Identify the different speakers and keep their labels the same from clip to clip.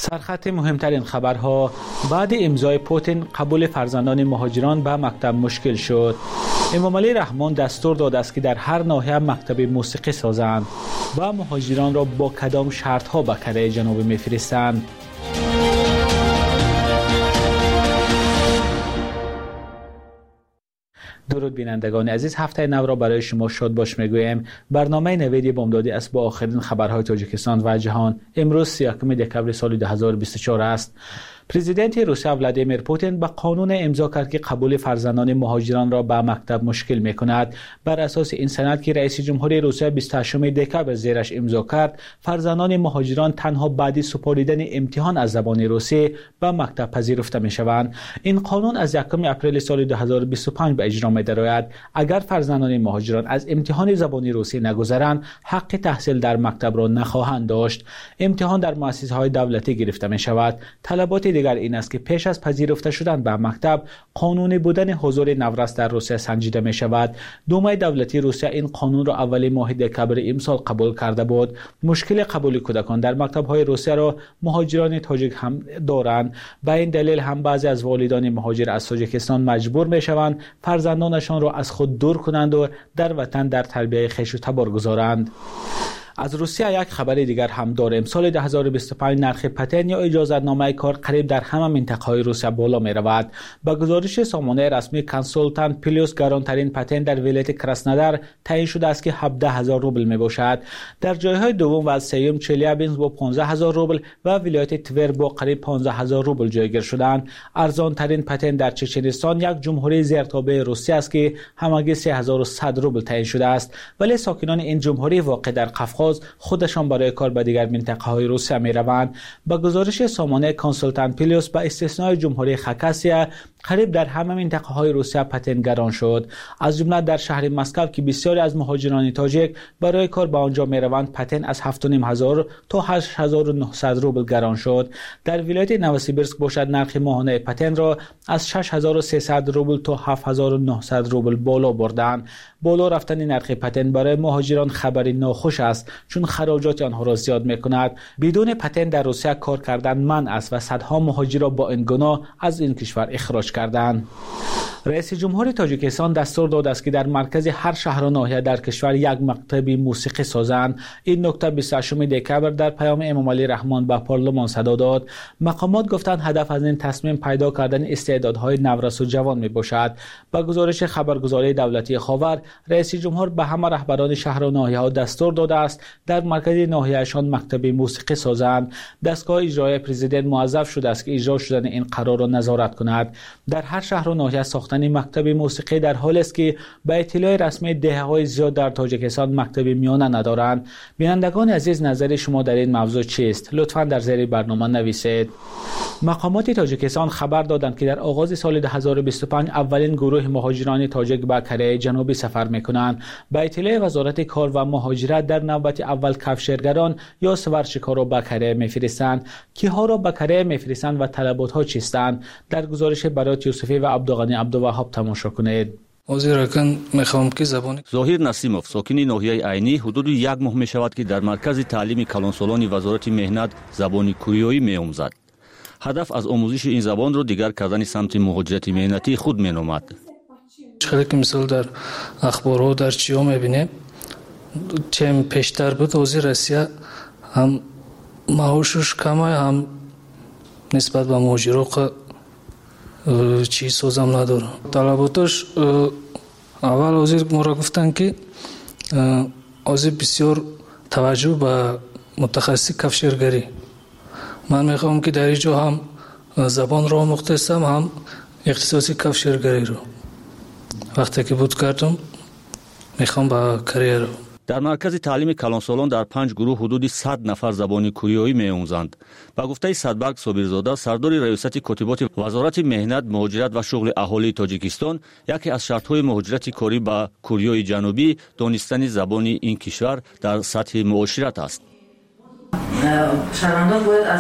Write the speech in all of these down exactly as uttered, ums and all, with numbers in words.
Speaker 1: سرخط مهمترین خبرها: بعد امضای پوتین قبول فرزندان مهاجران به مکتب مشکل شد. امام علی رحمان دستور داده است که در هر ناحیه مکتب موسیقی سازند و مهاجران را با کدام شرط ها به کره جنوبی میفرستند. درود بینندگان عزیز، هفته نو را برای شما شاد باش میگویم. برنامه نوید بامدادی است با آخرین خبرهای تاجیکستان و جهان. امروز سیزدهم دکبر سال دو هزار و بیست و چهار است. پرزیدنت روسیه ولادیمیر پوتین به قانون امضا کرد که قبول فرزندان مهاجران را به مکتب مشکل می کند. بر اساس این سند که رئیس جمهوری روسیه بیست و هشتم دکبر زیرش امضا کرد، فرزندان مهاجران تنها بعد سپردن امتحان از زبان روسی به مکتب پذیرفته می شوند. این قانون از یکم اپریل سال دو هزار و بیست و پنج به اجرا می درآید. اگر فرزندان مهاجران از امتحان زبان روسی نگذرند، حق تحصیل در مکتب را نخواهند داشت. امتحان در مؤسسه های دولتی گرفته می شود. طلبات دیگر این است که پیش از پذیرفته شدن به مکتب، قانونی بودن حضور نورس در روسیه سنجیده می شود. دومه دولتی روسیه این قانون را اول ماه دکبر امسال قبول کرده بود. مشکل قبول کودکان در مکتب های روسیه را مهاجران تاجیک هم دارند. به این دلیل هم بعضی از والدان مهاجر از تاجیکستان مجبور می شوند فرزندانشان را از خود دور کنند و در وطن در تربیت خویش و تبار گذارند. از روسیه یک خبر دیگر هم داریم. سال دو هزار و بیست و پنج نرخ پتن یا اجازتنامه کار قریب در همه منطقه های روسیه بالا می رود. با گزارش سامانه رسمی کنسولتانت پلیوس، گرانترین پتن در ولایت کراسنودار تعیین شده است که هفده هزار روبل می باشد. در جایهای دوم و سوم چلیابینسک با پانزده هزار روبل و ولایت تور با قریب پانزده هزار روبل جایگیر شدند. ارزان ترین پتن در چچنستان، یک جمهوری زیرتابع روسیه است که همگی سه هزار و صد روبل تعیین شده است، ولی ساکنان این جمهوری واقع در قفقاز خودشان برای کار به دیگر منطقه های روسیه می روند. با گزارش سامانه کنسولتانت پلیوس، با استثنای جمهوری خاکاسیا قریب در همه منطقه های روسیه پتن گران شد. از جمله در شهر مسکو که بسیاری از مهاجران تاجیک برای کار به آنجا می روند، پتن از هفت و نیم هزار تا هشت هزار و نهصد روبل گران شد. در ولایت نوسیبیرسک باشد نرخ ماهانه پتن را از شش هزار و سیصد روبل تا هفت هزار و نهصد روبل بالا بردند. بالا رفتن نرخ پتن برای مهاجران خبری ناخوش است، چون خراجات آنها را زیاد می کند. بدون پتن در روسیه کار کردن منع است و صدها مهاجر را با این گناه از این کشور اخراج کردند. رئیس جمهور تاجیکستان دستور داده است که در مرکز هر شهر و ناحیه در کشور یک مکتب موسیقی سازند. این نکته بیست و هشتم دکبر در پیام امام علی رحمان به پارلمان صدا داد. مقامات گفتند هدف از این تصمیم پیدا کردن استعدادهای نورس و جوان می باشد. با گزارش خبرگزاری دولتی خاور، رئیس جمهور به همه رهبران شهر و ناحیه ها دستور داده است در مرکز ناحیه‌شان مکتب موسیقی سازند. دستگاه اجرایی پرزیدنت موظف شده است که اجرا شدن این قرار را نظارت کند. در هر شهر و ناحیه ساختن مکتب موسیقی در حالی است که به اطلاع رسمی دهه‌های زیاد در تاجیکستان مکتب میانه ندارند. بینندگان عزیز، نظر شما در این موضوع چیست؟ لطفاً در زیر برنامه نویسید. مقامات تاجیکستان خبر دادند که در آغاز سال دو هزار و بیست و پنج اولین گروه مهاجران تاجیک به کره جنوبی سفر می‌کنند. به اطلاع وزارت کار و مهاجرت، در نوبت اول کفشرگران یا سوارشکارا به کره می‌فرستند. کیها را به کره می‌فرستند و طلبات‌ها چیستند؟ در گزارش برات یوسفی و عبدالغنی عبدالوهاب تماشا کنید.
Speaker 2: ظاهر نسیموف، ساکن ناحیه عینی، حدود یک ماه می‌شود که در مرکز تعلیم کلانسالان وزارت مهنت زبان کوریایی می‌آموزد. هدف از آموزش این زبان را دیگر کردن سمت مهاجرت مهنتی خود می‌نامد.
Speaker 3: خیلی که مثال در اخبارها در چیا می‌بینیم، چیم پیشتر بود وزیر روسیه هم معاشش کمه، هم نسبت به مهاجران چی سوزم نداره. طلباتش اول وزیر ما را گفتن که وزیر بسیار توجه به متخصص کفشرگری. من میخوام که در اینجا هم زبان را مختصم، هم اختصاصی کفشرگری رو وقتی که بود کردم میخوام با کریر.
Speaker 2: در مرکز تعلیم کلانسالان در پنج گروه حدود صد نفر زبان کوریایی می‌آموزند. با گفته صدبرگ صابرزاده، سردار ریاست کاتبات وزارت مهنت، مهاجرت و شغل اهالی تاجیکستان، یکی از شرط‌های مهاجرت کاری به کوریای جنوبی دانستن زبان این کشور در سطح معاشرت است.
Speaker 4: شهروندان باید از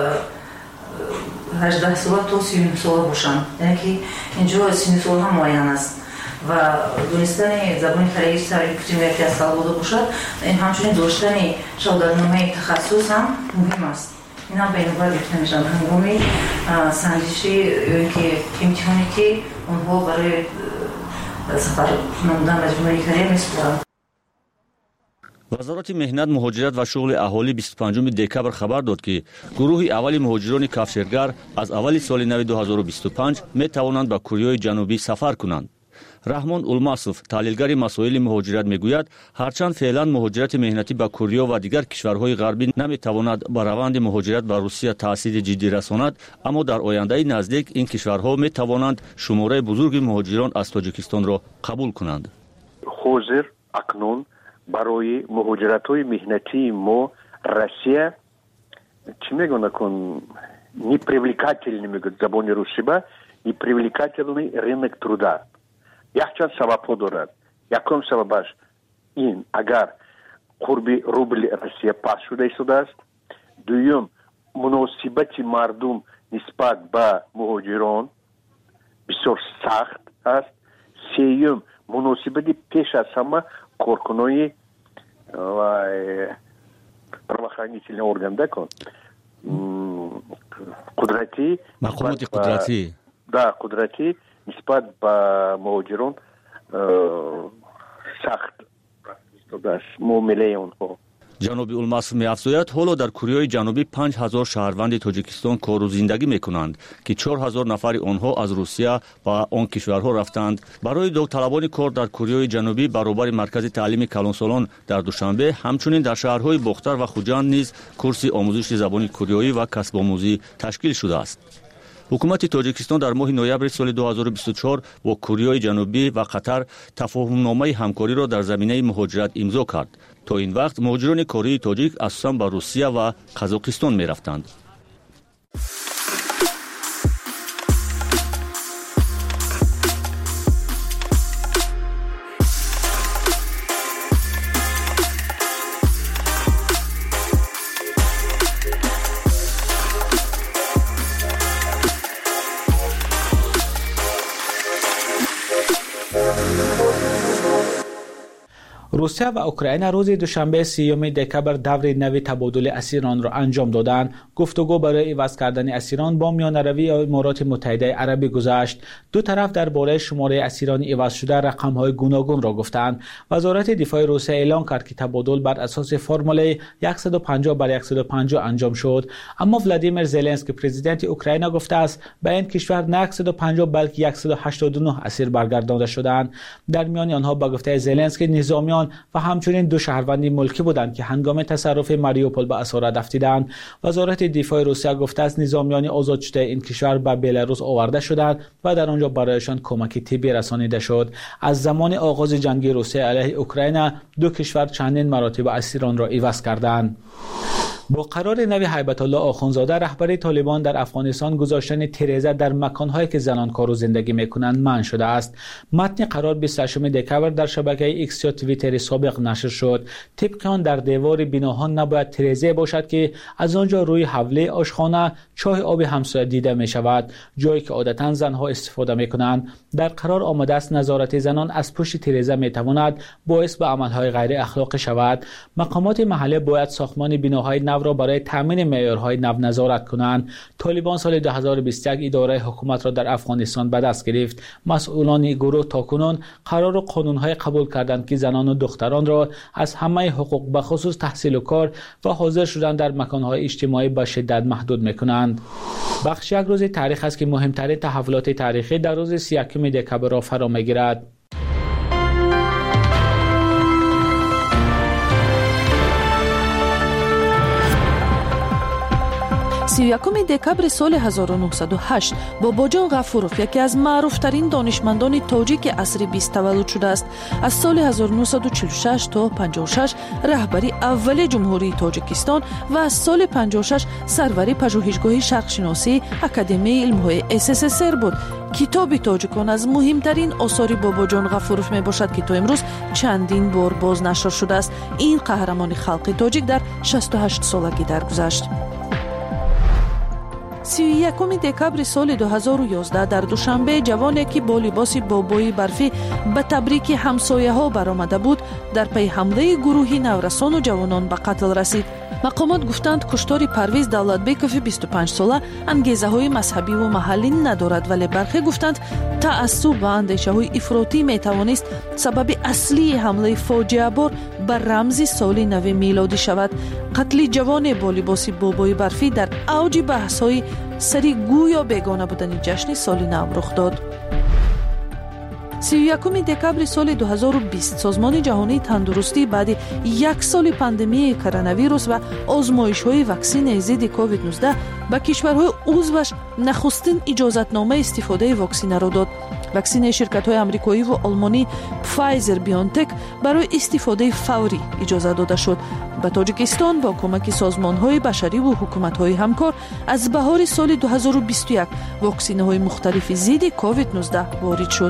Speaker 4: هجده سال تا سی و نه سال باشند، یعنی که اینجا سی و نه سال هم معین است و دونستن زبان خارجی سر کتیمیتی از سال بوده باشد. این همچنین داشتن شهادتنامه تخصص هم مهم است. اینا به نظر گرفته میشن هنگام سنجشی که امتحانی که اونها برای سفر نمودن به جمهوری اسلامی میسپارند.
Speaker 2: وزارت مهنت، مهاجرت و شغل اهالی بیست و پنجم دکبر خبر داد که گروه اولی مهاجران کفشرگر از اول سال نو دو هزار و بیست و پنج می توانند به کره جنوبی سفر کنند. رحمان اولماسوف، تحلیلگر مسائل مهاجرت میگوید هرچند فعلا مهاجرت مهنتی به کره و دیگر کشورهای غربی نمیتواند به روند مهاجرت به روسیه تاثیر جدی رساند، اما در آینده نزدیک این کشورها میتوانند شماره بزرگ مهاجران از تاجیکستان را قبول کنند.
Speaker 5: حاضر اکنون برای مهاجرت‌های مهنتی ما روسیه چی میگن کن непривлекательный میگه زبان روسی با непривлекательный рынок труда. یک چند سبب دارد. یکم سببش این اگر قرب روبل روسیه پاس شده شده است. دوم مناسبت مردم نسبت به مهاجران بسیار سخت است. سوم مناسبت پیش از همه کارکنای правоохранительные органы да кон قدرتی
Speaker 2: مقامات قدرتی
Speaker 5: да قدرتی نسبت به مهاجران سخت است معامله اونها.
Speaker 2: جنوبی اولماسوف می‌افزاید حالا در کره جنوبی پنج هزار شهروند تاجیکستان کار و زندگی می‌کنند که چهار هزار نفر آنها از روسیه و آن کشورها رفتند. برای داوطلبان کار در کره جنوبی برابر مرکز تعلیم کلانسالان در دوشنبه همچنین در شهرهای باختر و خوجند نیز کورس آموزش زبان کره‌ای و کسب آموزی تشکیل شده است. حکومت تاجیکستان در ماه نوامبر سال دو هزار و بیست و چهار با کره جنوبی و قطر تفاهم‌نامه همکاری را در زمینه مهاجرت امضا کرد. تا این وقت مهاجران کره تاجیک اساساً به روسیه و قزاقستان می‌رفتند.
Speaker 1: روسیه و اوکراین روز دوشنبه سیوم دکبر دور نوی تبادل اسیران را انجام دادند. گفتگو برای عوض کردن اسیران با میانروی امارات متحده عربی گذشت. دو طرف درباره شماره اسیران عوض شده رقم‌های گوناگون را گفتند. وزارت دفاع روسیه اعلام کرد که تبادل بر اساس فرمول صد و پنجاه بر صد و پنجاه انجام شد، اما ولادیمیر زلنسکی پرزیدنت اوکراین گفته است به این کشور نه صد و پنجاه بلکه صد و هشتاد و نه اسیر برگردانده شدند. در میان آنها با گفته زلنسکی نظامیان و همچنین دو شهروند ملکی بودند که هنگام تصرف ماریوپول به اسارت رفتند. وزارت دفاع روسیه گفته است نظامیان آزاد شده این کشور به بلاروس آورده شدند و در آنجا برایشان کمک طبی رسانیده شد. از زمان آغاز جنگ روسیه علیه اوکراین دو کشور چندین مراتب اسیران را عوض کردند. با قرار نوی هیبت الله آخوندزاده رهبر طالبان در افغانستان گذاشتن تریزه در مکان‌هایی که زنان کار و زندگی می‌کنند منع شده است. متن قرار بیست و هشتم دکبر در شبکه ایکس یا توییتر سابق نشر شد. طبق آن در دیوار بیناها نباید تریزه باشد که از آنجا روی حوله آشخانه چاه آب همسایه دیده می‌شود، جایی که عادتاً زنها استفاده می‌کنند. در قرار آمده است نظارت زنان از پشت تریزه می‌تواند باعث به عمل‌های غیر اخلاقی شود. مقامات محلی باید ساختمان بیناهای نو را برای تامین معیارهای نو نظارت کنند. طالبان سال دو هزار و بیست و یک اداره حکومت را در افغانستان به دست گرفت. مسئولان گروه تاکنون قرار و قانون‌های قبول کردند که زنان و دختران را از همه حقوق به خصوص تحصیل و کار و حاضر شدن در مکان‌های اجتماعی به شدت محدود می‌کنند. بخش یک روز تاریخ است که مهمترین تحولات تاریخی در روز سی و یکم دکبر را فرا می‌گیرد.
Speaker 6: سی و یکم دکبر سال هزار و نهصد و هشت باباجان غفوروف یکی از معروفترین دانشمندان تاجیک عصر بیست تولد شده است. از سال هزار و نهصد و چهل و شش تا پنجاه و شش رهبری اول جمهوری تاجیکستان و از سال پنجاه و شش سروری پژوهشگاه شرقشناسی اکادمی علم‌های اس اس اس ار بود. کتاب تاجیکان از مهمترین آثار باباجان غفوروف می باشد که تا امروز چندین بار بازنشر شده است. این قهرمان خلق تاجیک در شصت و هشت سالگی درگذشت. سی و یکم دکبر سال دو هزار و یازده در دوشنبه جوانی که با لباس بابایی برفی به تبریک همسایه ها برآمده بود در پی حمله گروهی نورسان و جوانان به قتل رسید. мақомот гуфтанд куштори Парвиз Давлатбекови بیست و پنج сола ангезаҳои мазҳабӣ ва маҳаллӣ надорад, вале бархе гуфтанд таассуб ва андешаҳои ифротӣ метавонист сабаби аслии ҳамлаи фоҷиабор ба рамзи соли нави милодӣ шавад. қатли ҷавоне бо либоси бобои барфӣ дар авҷи баҳсҳои сари гӯё бегона будани ҷашни соли нав рух дод. سی و یکم دکامبر سال دو هزار و بیست سازمان جهانی تندرستی بعد یک سال پاندمی کرونا ویروس و آزمایش‌های واکسن ضد کووید نوزده به کشورهای عضوش نخستین اجازه‌نامه استفاده واکسن را داد. واکسن شرکت‌های آمریکایی و آلمانی فایزر بیونتک برای استفاده فوری اجازه داده شد. به تاجیکستان با کمک سازمان‌های بشری و حکومت‌های همکار از بهار سال دو هزار و بیست و یک واکسن‌های مختلف ضد کووید نوزده وارد شد.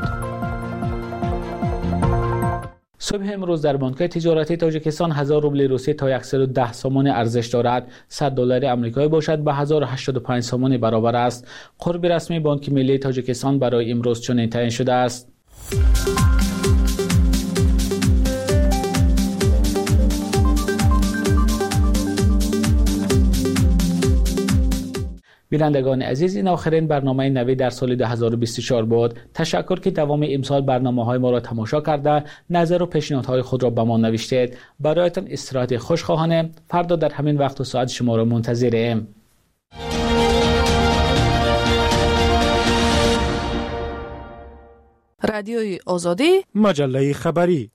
Speaker 1: صبح امروز در بانک‌های تجارتی تاجیکستان هزار روبل روسی تا صد و ده سوم ارزش دارد. صد دلار آمریکایی باشد به هزار و هشتاد و پنج سوم برابر است. قرب رسمی بانک ملی تاجیکستان برای امروز چنین تعیین شده است. بینندگان عزیز، این آخرین برنامه نوی در سال دو هزار و بیست و چهار بود. تشکر که دوام امسال برنامه‌های ما را تماشا کرده، نظر و پیشنهادهای خود را به ما نوشتید. برایتان استراحت خوشخواهانه. فردا در همین وقت و ساعت شما را منتظریم.
Speaker 6: رادیوی آزادی،
Speaker 7: مجله خبری.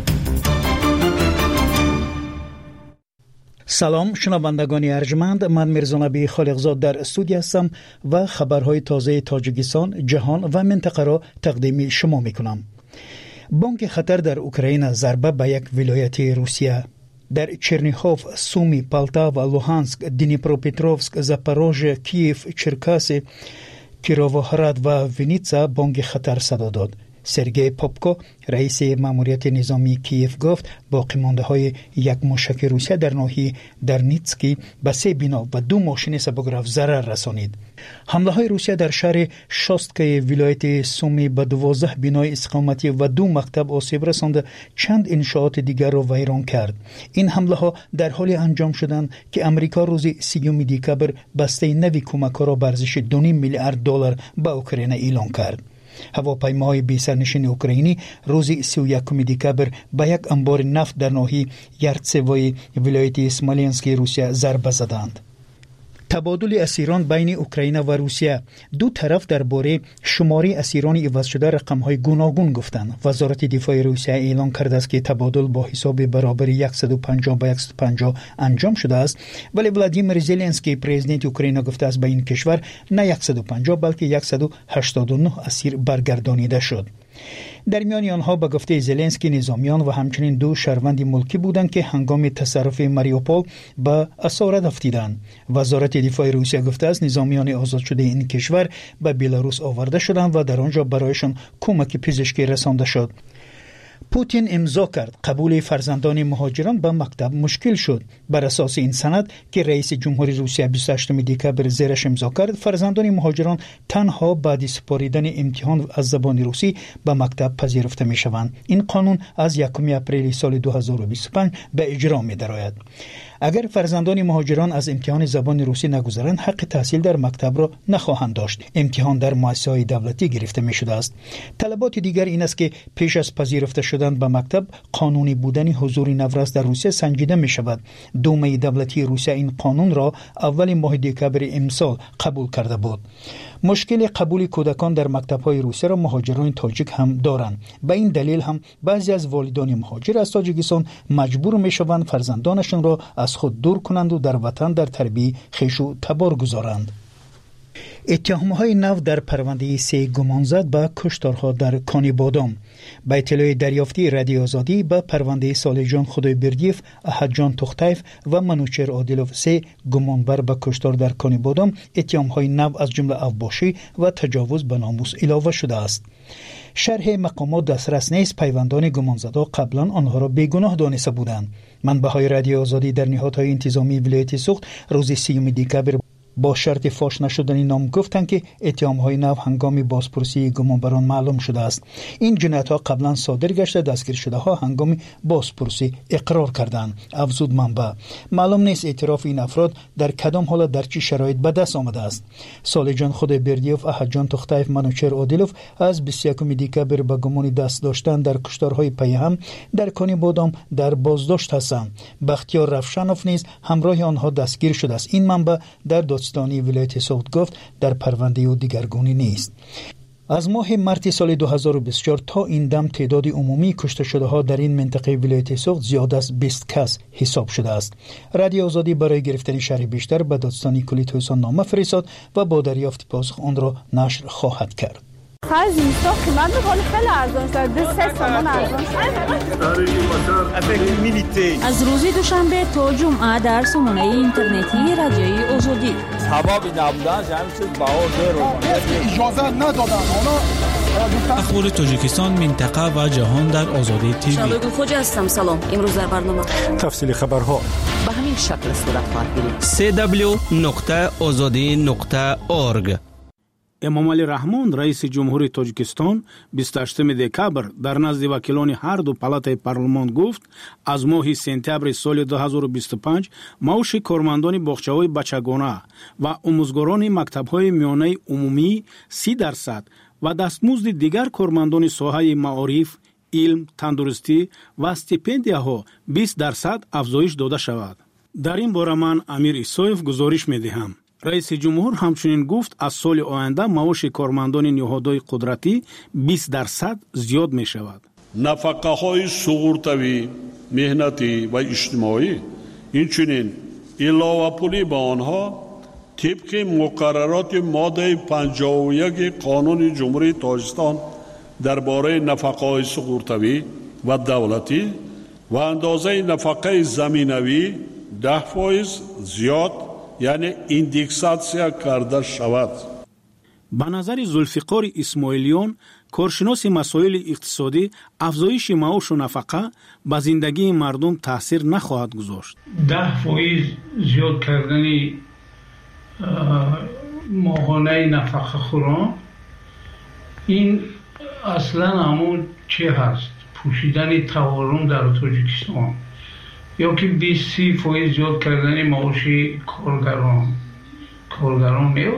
Speaker 7: سلام شنوندگان ارجمند، من میرزانبی خالقزاد در استودیو هستم و خبرهای تازه تاجیکستان، جهان و منطقه را تقدیم شما میکنم. بانک خطر در اوکراین ضربه به یک ولایت روسیه. در چرنیخوف، سومی، پالتا و لوهانسک، دنیپروپتروفسک، زاپاروژه، کیف، چرکاسی، کیرووهراد و وینیتسا بانک خطر صدا داد. سرگئی پاپکو رئیس ماموریت نظامی کیف گفت باقی مانده های یک موشک روسیه در ناحیه درنیتسکی به سه بنا و دو ماشین سبکگرف ضرر رسانید. حمله های روسیه در شهر شاستکای ولایت سومی به دوازده بنای استقامتی و دو مکتب آسیب رساند، چند انشاءات دیگر را ویران کرد. این حمله ها در حال انجام شدند که امریکا روز سیوم دکامبر بسته نوی کمک را به ارزش دو و نیم میلیارد دلار به اوکراین اعلام کرد. هواپیماهای بی سرنشین اوکراینی روز سی و یکم دکامبر به یک انبار نفت در ناحیه یرتسوی ولایت اسمالینسک روسیه ضربه زدند. تبادل اسیران بین اوکراین و روسیه. دو طرف درباره شماری اسیران عوض شده رقم‌های گوناگون گفتند. وزارت دفاع روسیه اعلام کرده است که تبادل با حساب برابر صد و پنجاه به صد و پنجاه انجام شده است، ولی ولادیمیر زلنسکی پرزیدنت اوکراین گفته است به این کشور نه صد و پنجاه بلکه صد و هشتاد و نه اسیر برگردانیده شد. در میان آنها به گفته زلنسکی نظامیان و همچنین دو شهروند ملکی بودند که هنگام تصرف ماریوپول به اسارت افتیدند. وزارت دفاع روسیه گفته است نظامیان آزاد شده این کشور به بلاروس آورده شدند و در آنجا برایشان کمک پزشکی رسانده شد. پوتین امضا کرد قبول فرزندان مهاجران به مکتب مشکل شد. بر اساس این سند که رئیس جمهوری روسیه بیست و هشتم دکامبر زیرش امضا کرد، فرزندان مهاجران تنها بعد سپاریدن امتحان از زبان روسی به مکتب پذیرفته می شوند. این قانون از یکم اپریل سال دو هزار و بیست و پنج به اجرا می درآید. اگر فرزندان مهاجران از امتحان زبان روسی نگذرند، حق تحصیل در مکتب را نخواهند داشت. امتحان در مؤسسه‌های دولتی گرفته می شده است. طلبات دیگر این است که پیش از پذیرفته شدن به مکتب قانونی بودن حضور نوروز در روسیه سنجیده می شود. دومه دولتی روسیه این قانون را اول ماه دکامبر امسال قبول کرده بود. مشکل قبول کودکان در مکتب‌های روسیه را مهاجران تاجیک هم دارند. به این دلیل هم بعضی از والدان مهاجر از تاجیکستان مجبور می‌شوند فرزندانشان را از خود دور کنند و در وطن در تربیت خویش و تبار گذارند. اتهام‌های نو در پرونده سه گمانزد به کشتارها در کانیبادام. به اطلاع دریافتی رادیو آزادی به پرونده سالجان خدایبردیف، احدجان تختیف و منوچهر عادلوف سه گمانبر به کشتار در کانیبادام اتهام‌های نو از جمله افباشی و تجاوز به ناموس علاوه شده است. شرح مقامات دسترس نیست. پیوندان گمانزدا قبلا آنها را بیگناه دانسته بودند. منبع‌های رادیو آزادی در نهادهای انتظامی ولایت سوخت روز سیوم دکامبر با شرط فاش نشدنی نام گفتند که اتهام‌های نو هنگام بازپرسی گمانبران معلوم شده است. این جنایت‌ها قبلا صادر گشته، دستگیر شده ها هنگام بازپرسی اقرار کردند. افزود منبع معلوم نیست اعتراف این افراد در کدام حالت در چه شرایط به دست آمده است. سالجان خود بردیوف، احدجان تختایف، منوچهر عادلوف از بیست و یکم دکبر به گمان دست داشتن در کشتارهای پیهم در کانی بادام در بازداشت هستند. بختیار رفشنوف نیز همراه آنها دستگیر شده است. این منبع در دادستانی ولایت سوخت گفت در پرونده او دیگرگونی نیست. از ماه مارس سال دو هزار و بیست و چهار تا این دم تعداد عمومی کشته شده ها در این منطقه ولایت سوخت زیاد از بیست کس حساب شده است. رادیو آزادی برای گرفتن شرح بیشتر به دادستانی کلی توسان نامه فرستاد و با دریافت پاسخ آن را نشر خواهد کرد.
Speaker 8: خرج اینستا قیمت می‌کنه خیلی ارزان شده، سه تومان ارزان شده.
Speaker 9: از روز دوشنبه تا جمعه در سامانه اینترنتی رادیوی آزادی
Speaker 10: سبب نبودن همین چیز بهار رو
Speaker 11: اجازه ندادن. اونا
Speaker 12: اخبار تاجیکستان، منطقه و جهان در آزادی تیوی.
Speaker 13: شادو خوجا هستم. سلام. امروز در برنامه
Speaker 14: تفصیل خبرها
Speaker 15: به همین شکل صورت خواهد گرفت.
Speaker 16: سی دبلیو نقطه آزادی نقطه اورگ.
Speaker 17: امامعلی رحمان رئیس جمهوری تاجیکستان بیست و هشتم دکبر در نزد وکیلان هر دو پالاتای پارلمان گفت از ماه سپتامبر سال دو هزار و بیست و پنج معاش کارمندان باغچه‌های بچگانه و آموزگاران مکتب‌های میانه عمومی سی درصد و دستمزد دیگر کارمندان ساحه معارف، علم، تندرستی و استیپندیاها بیست درصد افزایش داده شود. در این باره من امیر ایسایف گزارش می‌دهم. رئیس جمهور همچنین گفت از سال آینده معاش کارمندان نهادهای قدرتی بیست درصد زیاد می شود.
Speaker 18: نفقه های سغورتوی، مهنتی و اجتماعی اینچنین علاوه پولی به آنها طبق مقررات ماده پنجاه و یک قانون جمهوری تاجیکستان درباره نفقه های سغورتوی و دولتی و اندازه نفقه زمینوی ده فایز زیاد یعنی ایندکساسیا کرده شود.
Speaker 17: به نظر ذوالفقار اسماعیلیون، کارشناس مسائل اقتصادی، افزایش معاش و نفقه به زندگی مردم تاثیر نخواهد گذاشت.
Speaker 19: ده فایز زیاد کردن ماهانه نفقه خوران این اصلا همون چه هست؟ پوشیدن تورم در تاجیکستان یا که بیست فایز زیاد کردن معاش کارگران کارگران یا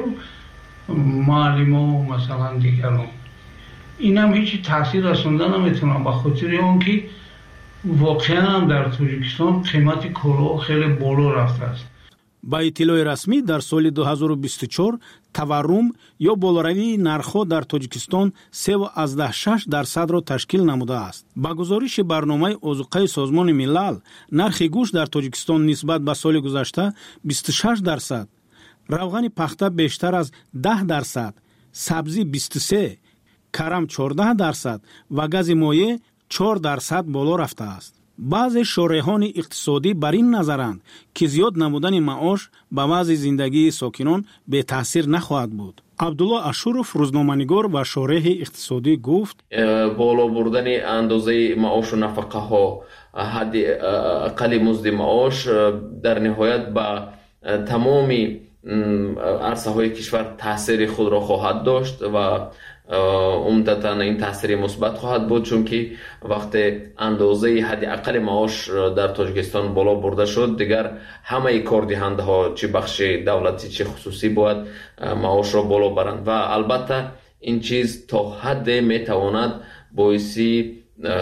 Speaker 19: معلم و مثلا دیگران، این هم هیچی تاثیر رسوندن نمیتونم، به خاطر اون که واقعا هم در تاجیکستان قیمت کالا خیلی بالا رفته است.
Speaker 17: با اطلاع رسمی در سال دو هزار و بیست و چهار تورم یا بالاروی نرخ‌ها در تاجیکستان سه و ازده شش درصد را تشکیل نموده است. با گزارش برنامه آذوقه سازمان ملل، نرخ گوشت در تاجیکستان نسبت به سال گذشته بیست و شش درصد، روغن پخته بیشتر از ده درصد، سبزی بیست و سه، کرم چهارده درصد و گاز مایع چهار درصد بالا رفته است. بعضی شارحان اقتصادی بر این نظرند که زیاد نمودن معاش به وضع زندگی ساکنان به تاثیر نخواهد بود. عبدالله اشورف روزنامه‌نگار و شارح اقتصادی گفت
Speaker 20: بالا بردن اندازه معاش و نفقه ها، حد اقل مزد معاش در نهایت به تمام عرصه های کشور تاثیر خود را خواهد داشت و عمدتاً این تاثیر مثبت خواهد بود، چون که وقتی اندازه حد اقل معاش در تاجیکستان بالا برده شد، دیگر همه کاردهنده ها چه بخش دولتی چه خصوصی باید معاش را بالا برند و البته این چیز تا حد میتواند باعثی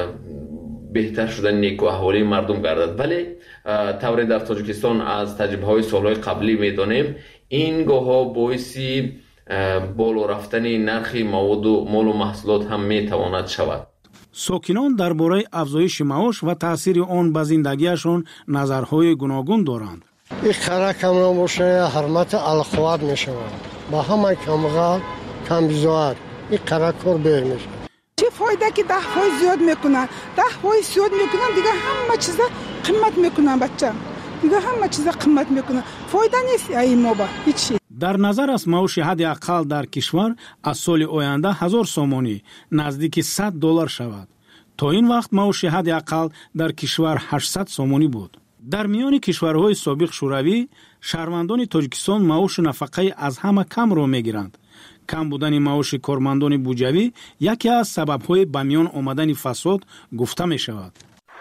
Speaker 20: بهتر شدن نیک و احوالی مردم گردد. ولی طوری در تاجیکستان از تجربه های سالهای قبلی میدانیم این گاه ها باعثی بالا رفتن نرخ مواد و مال و محصولات هم میتواند شود.
Speaker 17: ساکنان درباره افزایش معاش و تاثیر آن به زندگیشان نظرهای گوناگون دارند.
Speaker 21: این خرا کم باشه حرمت الخوات میشه با همه کمغال کم بیزار این خرا کار بیر میشه.
Speaker 22: چه فایده که ده فایز زیاد میکنن ده فایز زیاد میکنن دیگه همه چیزا قیمت میکنن بچه دیگه همه چیزا قیمت میکنن فایده نیست این ما با هیچی.
Speaker 17: در نظر است معاش حد اقل در کشور از سال آینده هزار سومانی نزدیک صد دلار شود. تا این وقت معاش حد اقل در کشور هشتصد سومانی بود. در میان کشورهای سابق شوروی шаҳрвандони тоҷикистон маоши нафақаи аз ҳама камро мегиранд. кам будани маоши кормандони буҷавӣ яке аз сабабҳои ба миён омадани фасод гуфта мешавад.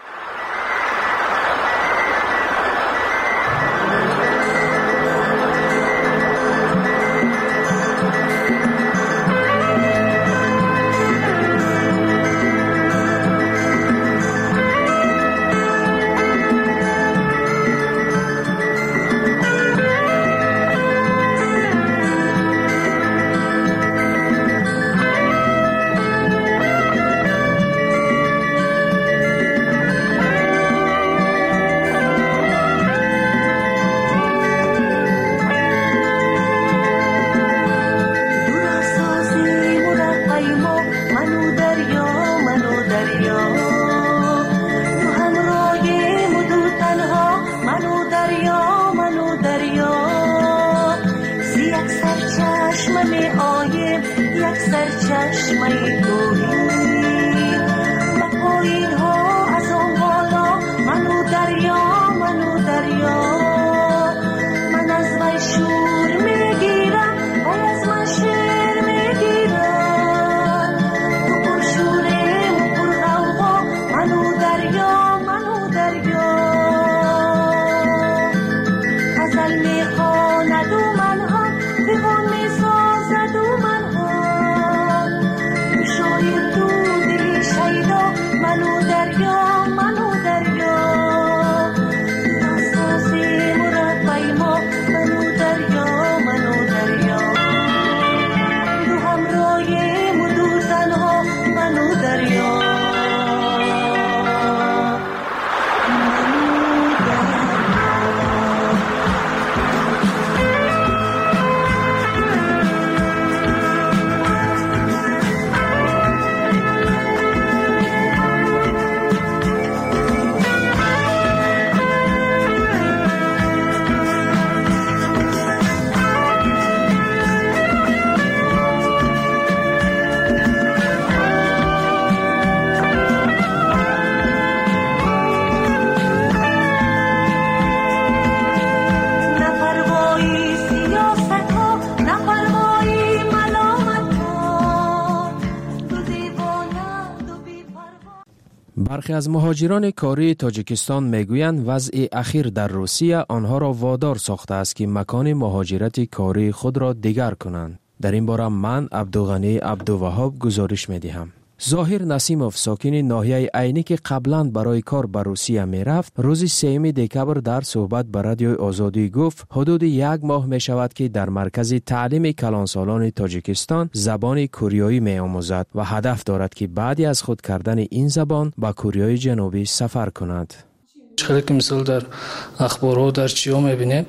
Speaker 3: برخی از مهاجران کاری تاجیکستان میگویند وضع اخیر در روسیه آنها را وادار ساخته است که مکان مهاجرت کاری خود را دیگر کنند. در این باره من عبدالغنی عبدالوهاب گزارش میدهم. ظاهر نسیموف ساکن ناحیه عینی که قبلا برای کار به روسیه می رفت روز سوم دکبر در صحبت به رادیوی آزادی گفت حدود یک ماه می شود که در مرکز تعلیم کلانسالان تاجیکستان زبان کوریایی می آموزد و هدف دارد که بعد از خود کردن این زبان به کوریای جنوبی سفر کند.
Speaker 14: چقدر که مثل در اخبارها در چیا می بینیم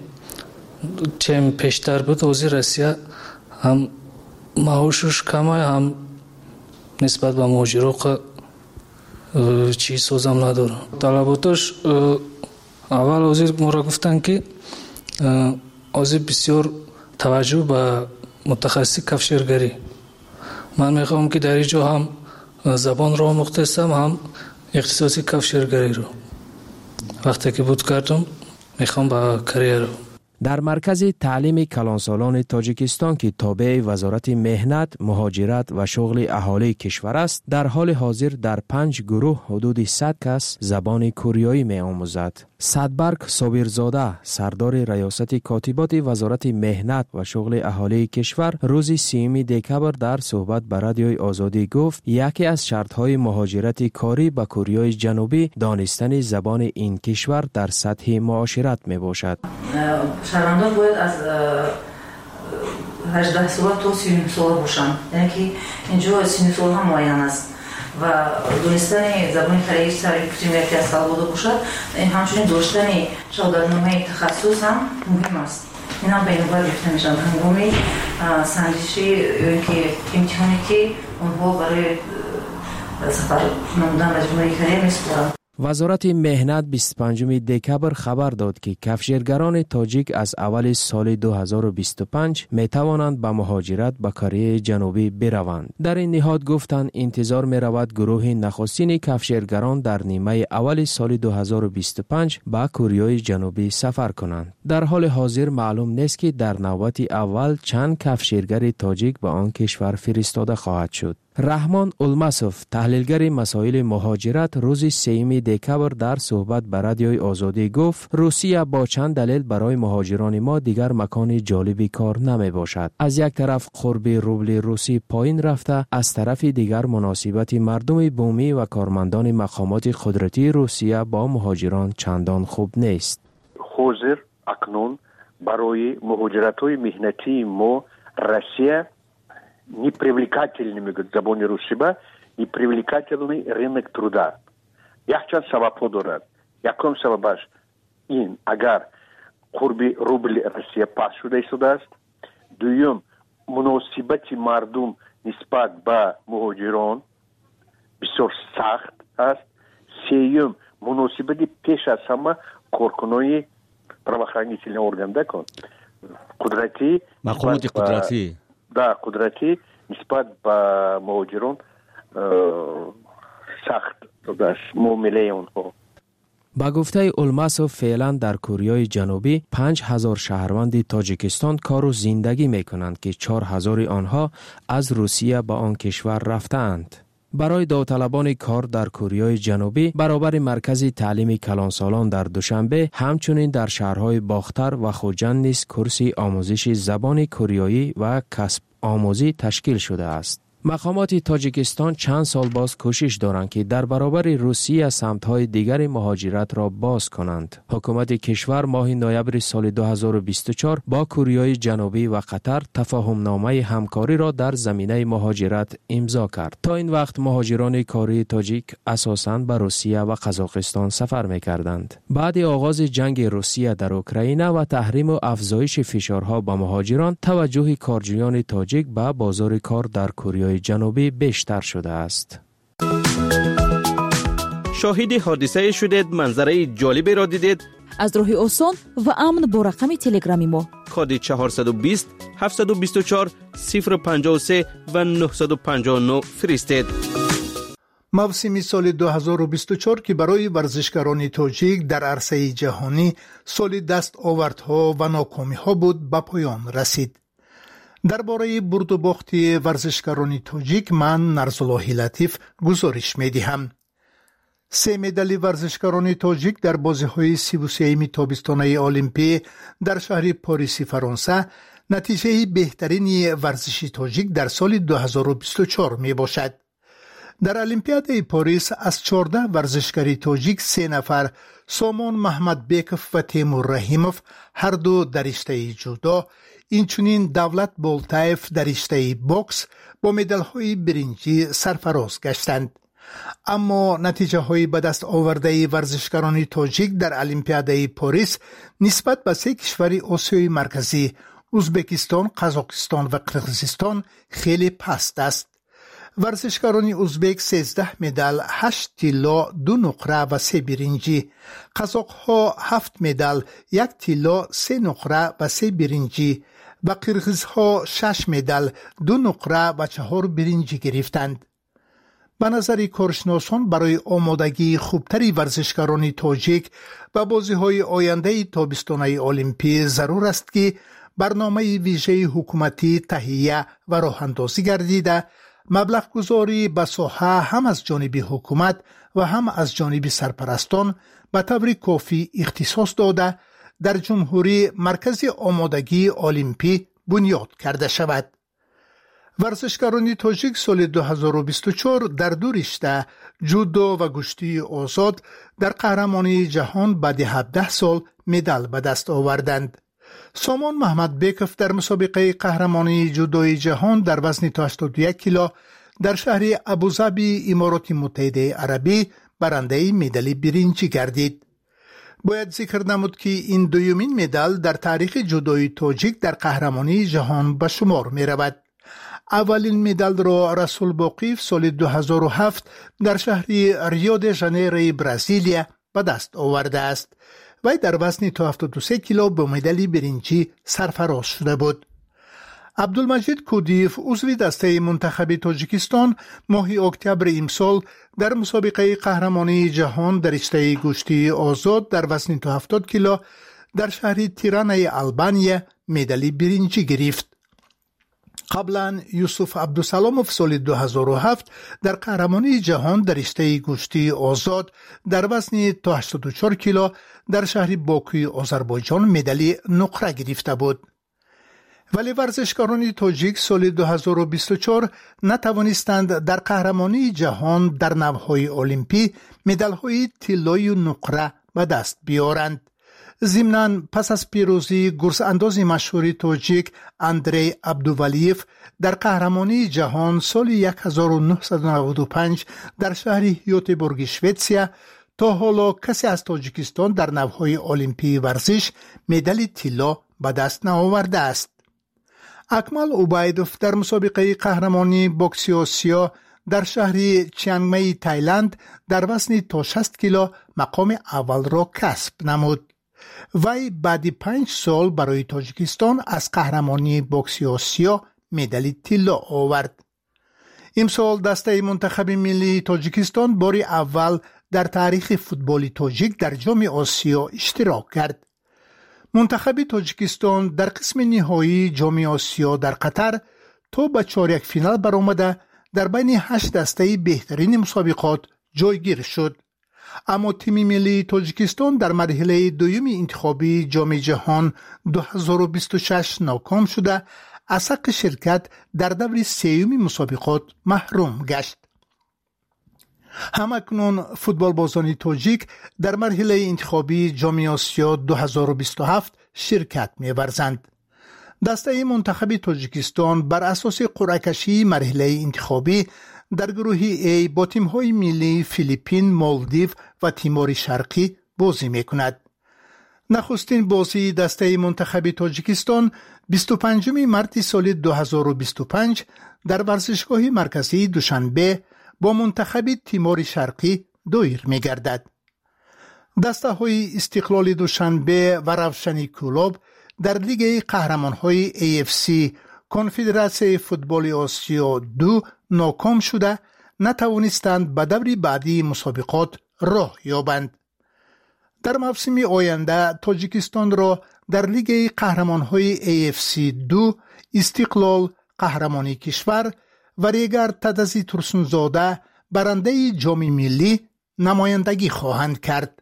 Speaker 14: چیم پیشتر بود اوزی روسیه هم معاشش کمه هم نسبت به مهاجران چی سوزم نداره. طلباتش اول اوزی مرا گفتن که اوزی بسیار توجه به متخصصی کفشرگری. من میخوام که در اینجا هم زبان را مختصم هم اختصاصی کفشرگری رو وقتی که بود کردم میخوام به کریر رو.
Speaker 3: در مرکز تعلیم کلانسالان تاجیکستان که تابع وزارت مهنت، مهاجرت و شغل اهالی کشور است، در حال حاضر در پنج گروه حدود صد کس زبان کوریایی می آموزد. صدبرگ صابرزاده، سردار ریاست کاتبات وزارت مهنت و شغل اهالی کشور، روز سوم دکبر در صحبت به رادیوی آزادی گفت یکی از شرط‌های مهاجرت کاری به کوریای جنوبی دانستن زبان این کشور در سطح معاشرت می باشد.
Speaker 4: شهروندان باید از هجده سال تا سی و نه سال باشند، یعنی که اینجا سی و نه سال هم معین است و دانستن زبان کوریایی سر یک از سال بوده باشد. همچنین داشتن شهادتنامه تخصص هم مهم است. این هم به عنوان گرفته میشن هنگام سنجشی که امتحانی که اونها برای سفر نمودن مجموعه کوریایی میسپارند.
Speaker 3: وزارت مهنت بیست و پنجم دکبر خبر داد که کفشیرگران تاجیک از اول سال دو هزار و بیست و پنج می توانند به مهاجرت به کره جنوبی بروند. در این نهاد گفتند انتظار می رود گروه نخستین کفشیرگران در نیمه اول سال دو هزار و بیست و پنج به کره جنوبی سفر کنند. در حال حاضر معلوم نیست که در نوبت اول چند کفشیرگر تاجیک به آن کشور فرستاده خواهد شد. رحمان الماسوف، تحلیلگر مسائل مهاجرت، روز سوم دکبر در صحبت به رادیوی آزادی گفت روسیه با چند دلیل برای مهاجران ما دیگر مکان جالبی کار نمی باشد. از یک طرف قرب روبل روسی پایین رفته، از طرف دیگر مناسبت مردم بومی و کارمندان مقامات قدرتی روسیه با مهاجران چندان خوب نیست.
Speaker 2: حاضر اکنون برای مهاجرت‌های مهنتی ما روسیه непривлекательными, говорит, забони Русиба, непривлекательный рынок труда. Яхчан сабаб дорад. Яком сабабаш ин агар қурби рубли Россия пас шуда истодааст. Дуюм муносибати мардум нисбат ба муҳоҷирон бисёр сахт аст. Сеюм муносибати пеш аз ҳама коркунои правоохранительный орган дакон. Қудрати
Speaker 5: мақомоти қудрати
Speaker 2: да қудрати нисбат ба муҳоҷирон сахт шудааст муомилаи онҳо.
Speaker 3: با گفته الماسوف فعلا در کره جنوبی پنج هزار شهروند تاجیکستان کار و زندگی می کنند که چهار هزار آنها از روسیه به آن کشور رفتند. برای داوطلبان کار در کره جنوبی برابر مرکز تعلیم کلانسالان در دوشنبه همچنین در شهرهای باختر و خوجند نیز کورسی آموزش زبان کره و کسب آموزی تشکیل شده است. مقامات تاجیکستان چند سال باز کوشش دارند که در برابر روسیه سمت‌های دیگر مهاجرت را باز کنند. حکومت کشور ماه نوامبر سال دو هزار و بیست و چهار با کره جنوبی و قطر تفاهم‌نامه همکاری را در زمینه مهاجرت امضا کرد. تا این وقت مهاجران کره تاجیک اساساً به روسیه و قزاقستان سفر می‌کردند. بعد آغاز جنگ روسیه در اوکراین و تحریم و افزایش فشارها به مهاجران، توجه کارجویان تاجیک به بازار کار در کره جنوبی بیشتر شده است.
Speaker 16: شاهد حادثه شدید، منظره جالبی را دیدید؟
Speaker 6: از راه آسان و امن با رقم تلگرامی ما
Speaker 16: کد چهارصد و بیست هفتصد و بیست و چهار صفر پنجاه و سه و نهصد و پنجاه و نه فرستید.
Speaker 23: موسم سال دو هزار و بیست و چهار که برای ورزشکاران تاجیک در عرصه جهانی سال دست آوردها و ناکامی‌ها بود به پایان رسید. درباره برد و باخت ورزشکاران تاجیک من نرزاللهی لطیف گزارش می‌دهم. سه مدال ورزشکاران تاجیک در بازی‌های سی و سوم تابستانه المپی در شهر پاریس فرانسه نتیجه بهترین ورزشی تاجیک در سال دو هزار و بیست و چهار میباشد. در المپیاد پاریس از چهارده ورزشکار تاجیک سه نفر، سامان محمد بیکف و تیمور رحیموف، هر دو در رشته جودو، اینچنین دولت بولتایف در رشته بوکس با مدال‌های برنجی سرفراز گشتند. اما نتیجه های به دست آورده ورزشکاران تاجیک در المپیاد پاریس نسبت به سه کشور آسیای مرکزی ازبکستان، قزاقستان و قرقیزستان خیلی پست است. ورزشکاران ازبک سیزده مدال، هشت طلا، دو نقره و سه برنجی، قزاق‌ها هفت مدال، یک طلا، سه نقره و سه برنجی و قرقیزها شش مدال، دو نقره و چهار برنجی گرفتند. به نظر کارشناسان برای آمادگی خوبتری ورزشکاران تاجیک و بازی‌های آینده تابستانه المپی ضرور است که برنامه ویژه حکومتی تهیه و راه‌اندازی گردیده، مبلغ گذاری به ساحه هم از جانب حکومت و هم از جانب سرپرستان به طور کافی اختصاص داده در جمهوری مرکز آمادگی المپی بنیاد کرده شود. ورزشکاران تاجیک سال دو هزار و بیست و چهار در دو رشته جودو و کشتی آزاد در قهرمانی جهان بعد هفده سال مدال به دست آوردند. سامان محمد بیکف در مسابقه قهرمانی جودوی جهان در وزن تا هشتاد و یک کیلو در شهر ابوظبی امارات متحده عربی برنده مدال برنجی گردید. باید ذکر نمود که این دومین مدال در تاریخ جودوی تاجیک در قهرمانی جهان به شمار می رود. اولین مدال را رسول باقی سال دو هزار و هفت در شهر ریو د ژانیرو برزیلیا به دست آورده است. وی در وزن تا هفتاد و سه کیلو با مدال برنجی سرفراز شده بود. عبدالمجید کودیف عضو دسته منتخب تاجیکستان ماه اکتبر امسال در مسابقه قهرمانی جهان در رشته گوشتی آزاد در وزن تا هفتاد کیلو در شهر تیرانه آلبانیا مدال برنجی گرفت. قبلا یوسف عبدالسلاموف سال دو هزار و هفت در قهرمانی جهان در رشته گوشتی آزاد در وزن تا هشتاد و چهار کیلو در شهر باکوی آذربایجان مدال نقره گرفته بود. ولی ورزشکاران تاجیک سال دو هزار و بیست و چهار نتوانستند در قهرمانی جهان در نوهای المپی مدال‌های طلایی و نقره به دست بیارند. ضمناً پس از پیروزی گرز انداز مشهور تاجیک اندری عبدوولیف در قهرمانی جهان سال هزار و نهصد و نود و پنج در شهر یوتبورگ شوئیسریا تا حالا کسی از تاجیکستان در نوهای المپی ورزش مدال طلا به دست نآورده است. اکمل عبیدوف در مسابقه قهرمانی بوکس آسیا در شهر چیانگمای تایلند در وزن تا شصت کیلو مقام اول را کسب نمود. وی بعد پنج سال برای تاجیکستان از قهرمانی بوکس آسیا مدال طلا آورد. امسال دسته منتخب ملی تاجیکستان بار اول در تاریخ فوتبال تاجیک در جام آسیا اشتراک کرد. منتخب تاجیکستان در قسم نهایی جام آسیا در قطر تا به چهارک فینال برآمده در بین هشت دسته بهترین مسابقات جایگیر شد. اما تیم ملی تاجیکستان در مرحله دوم انتخابی جام جهان دو هزار و بیست و شش ناکام شده از حق شرکت در دور سوم مسابقات محروم گشت. همکنون فوتبال بازان تاجیک در مرحله انتخابی جام آسیا دو هزار و بیست و هفت شرکت می‌ورزند. دسته منتخب تاجیکستان بر اساس قرعه کشی مرحله انتخابی در گروه ای با تیم‌های ملی فیلیپین، مالدیو و تیمور شرقی بازی می‌کند. نخستین بازی دسته منتخب تاجیکستان بیست و پنجم مارس سال دو هزار و بیست و پنج در ورزشگاه مرکزی دوشنبه با منتخب تیمور شرقی دایر می‌گردد. دسته های استقلال دوشنبه و روشنی کلوب در لیگ قهرمان‌های ای اف سی کنفدراسیون فوتبال آسیا دو ناکام شده نتوانستند به دور بعدی مسابقات راه یابند. در موسم آینده تاجیکستان را در لیگ قهرمان‌های ای اف سی دو استقلال قهرمانی کشور و ریگر تدزی ترسونزاده برنده جام ملی نمایندگی خواهند کرد.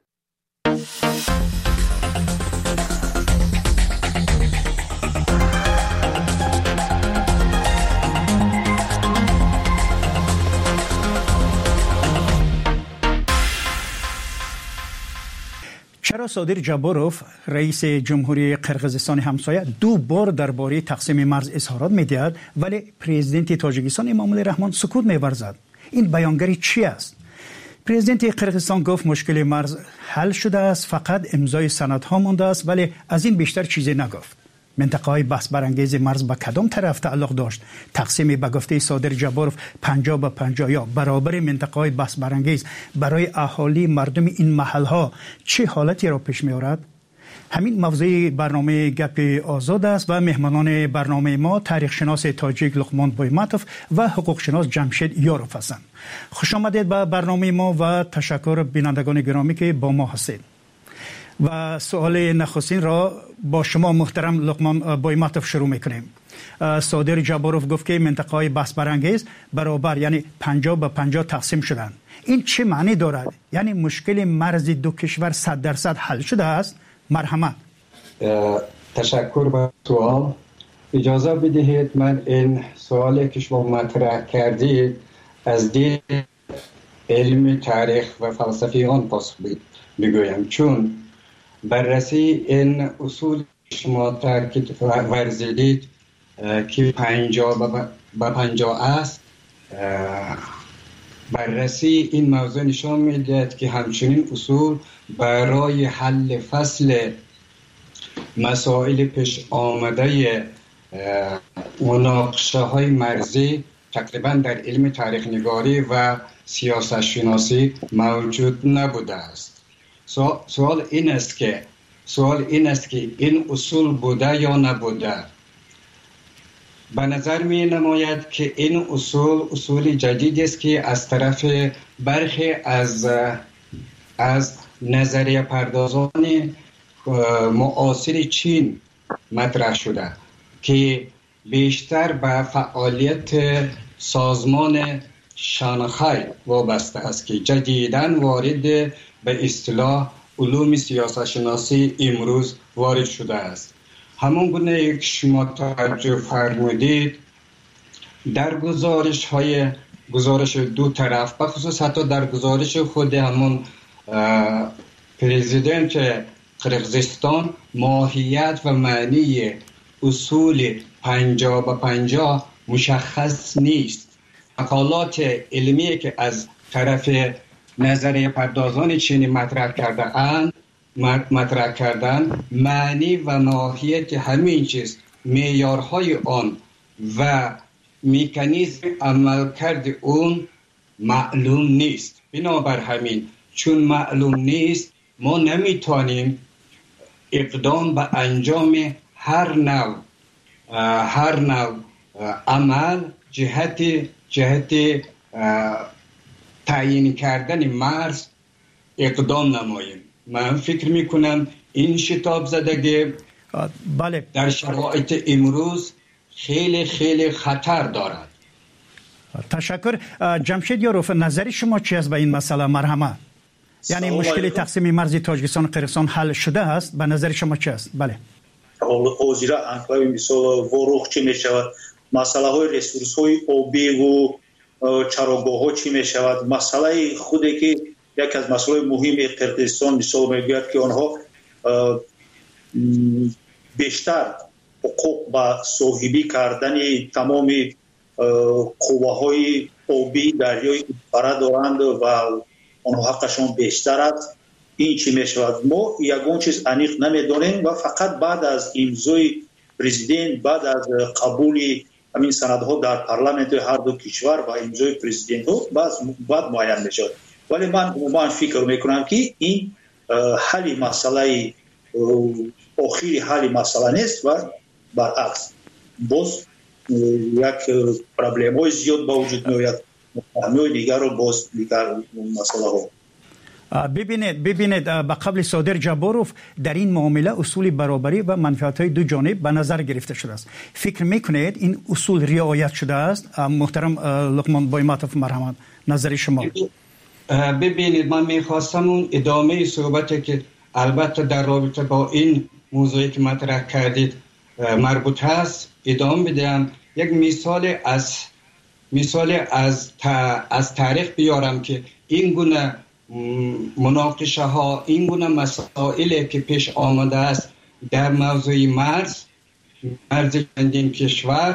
Speaker 1: چرا صادر جباروف رئیس جمهوری قرقیزستان همسایه دو بار درباره تقسیم مرز اظهارات می‌دهد ولی پرزیدنت تاجیکستان امامعلی رحمان سکوت می‌ورزد؟ این بیانگری چی است؟ پرزیدنت قرقیزستان گفت مشکل مرز حل شده است، فقط امضای سندها مانده است، ولی از این بیشتر چیزی نگفت. منطقه های بحث برانگیز مرز به کدام طرف تعلق داشت؟ تقسیم به گفته صادر جباروف پنجاه به پنجاه یا برابر منطقه های بحث برانگیز برای اهالی مردم این محل ها چه حالتی را پیش می آورد؟ همین موضوع برنامه گپ آزاد است و مهمانان برنامه ما تاریخ شناس تاجیک لقمان بویماتوف و حقوق شناس جمشید یاروف هستند. خوش آمدید به برنامه ما و تشکر بینندگان گرامی که با ما هستید. و سوال نخستین را با شما محترم لقمان بویماتوف شروع میکنیم. صادر جباروف گفت که منطقه های بحث برانگیز برابر یعنی پنجاه به پنجاه تقسیم شدند. این چه معنی دارد؟ یعنی مشکل مرز دو کشور صد درصد حل شده است؟ مرحمت.
Speaker 5: تشکر با سوال. اجازه بدهید من این سوالی که شما مطرح کردید از دید علم تاریخ و فلسفی آن پاسخ بگویم، چون بررسی این اصول شما تاکید ورزیدید که پنجاه به پنجاه است، بررسی این موضوع نشان می‌دهد که همچنین اصول برای حل فصل مسائل پیش آمده مناقشه های مرزی تقریبا در علم تاریخ نگاری و سیاست شناسی موجود نبوده است. سوال این است که سوال این است که این اصول بوده یا نبوده. به نظر می نماید که این اصول اصول جدیدی است که از طرف برخی از از نظریه پردازان معاصر چین مطرح شده که بیشتر به فعالیت سازمان شانگهای وابسته است که جدیداً وارد به اصطلاح علوم سیاست شناسی امروز وارد شده است. همون گونه که شما توجه فرمودید در گزارش های گزارش دو طرف به خصوص حتی در گزارش خود همون پرزیدنت قرقیزستان ماهیت و معنی اصول پنجاه به پنجاه مشخص نیست. مقالات علمی که از طرف نظریه پردازان چینی مطرح کرده اند مطرح کردن معنی و ماهیت همین چیز معیارهای آن و مکانیزم عملکرد اون معلوم نیست. بنابر همین چون معلوم نیست ما نمیتونیم اقدام به انجام هر نوع هر نوع عمل جهت جهت تعیین کردن مرز اقدام نماییم. من فکر میکنم این شتاب زدگی
Speaker 1: بله
Speaker 5: در شرایط امروز خیلی خیلی خطر دارد.
Speaker 1: تشکر. جمشید یاروف، نظر شما چی است به این مسئله؟ مرحمت. یعنی مشکل تقسیم مرز تاجیکستان و قرقیزستان حل شده است؟ به نظر شما چی است؟ بله.
Speaker 7: حاضر انکلاوی مثال وروخ چی می شود؟ مسئله های ریسورس های آبی و چراگاه ها چی می شود؟ مسئله خودی که یک از مسائل مهم قرقیزستان مثال میگوید که آنها بیشتر حقوق با صاحبی کردن تمام قوه‌های آبی دریای فرا دارند و آنها حقشان بیشتر است. این چی می شود؟ ما یگان چیز انیق نمیدانیم و فقط بعد از امضای پرزیدنت، بعد از قبول همین سندها در پارلمانت هر دو کشور و امضای پرزیدنت ها بعد معین می شود. ولی من عموما فکر میکنم که این حل مسئله آخری حل مسئله نیست و برعکس باز یک پرابلم های زیاد با وجود میآید. همه دیگر رو باز دیگر مسئله ها.
Speaker 1: ببینید ببینید به قبل صادر جباروف در این معامله اصول برابری و منفعت های دو جانب به نظر گرفته شده است. فکر میکنید این اصول رعایت شده است؟ محترم لقمان بایماتوف مرحمت، نظر شما؟
Speaker 5: ببینید من میخواستم اون ادامه صحبتی که البته در رابطه با این موضوعی که مطرح کردید مربوط هست ادامه بدم. یک مثال از مثال از از تاریخ بیارم که این گونه مناقشه ها، این گونه مسائلی که پیش آمده است در موضوع مرز مرز چندین کشور،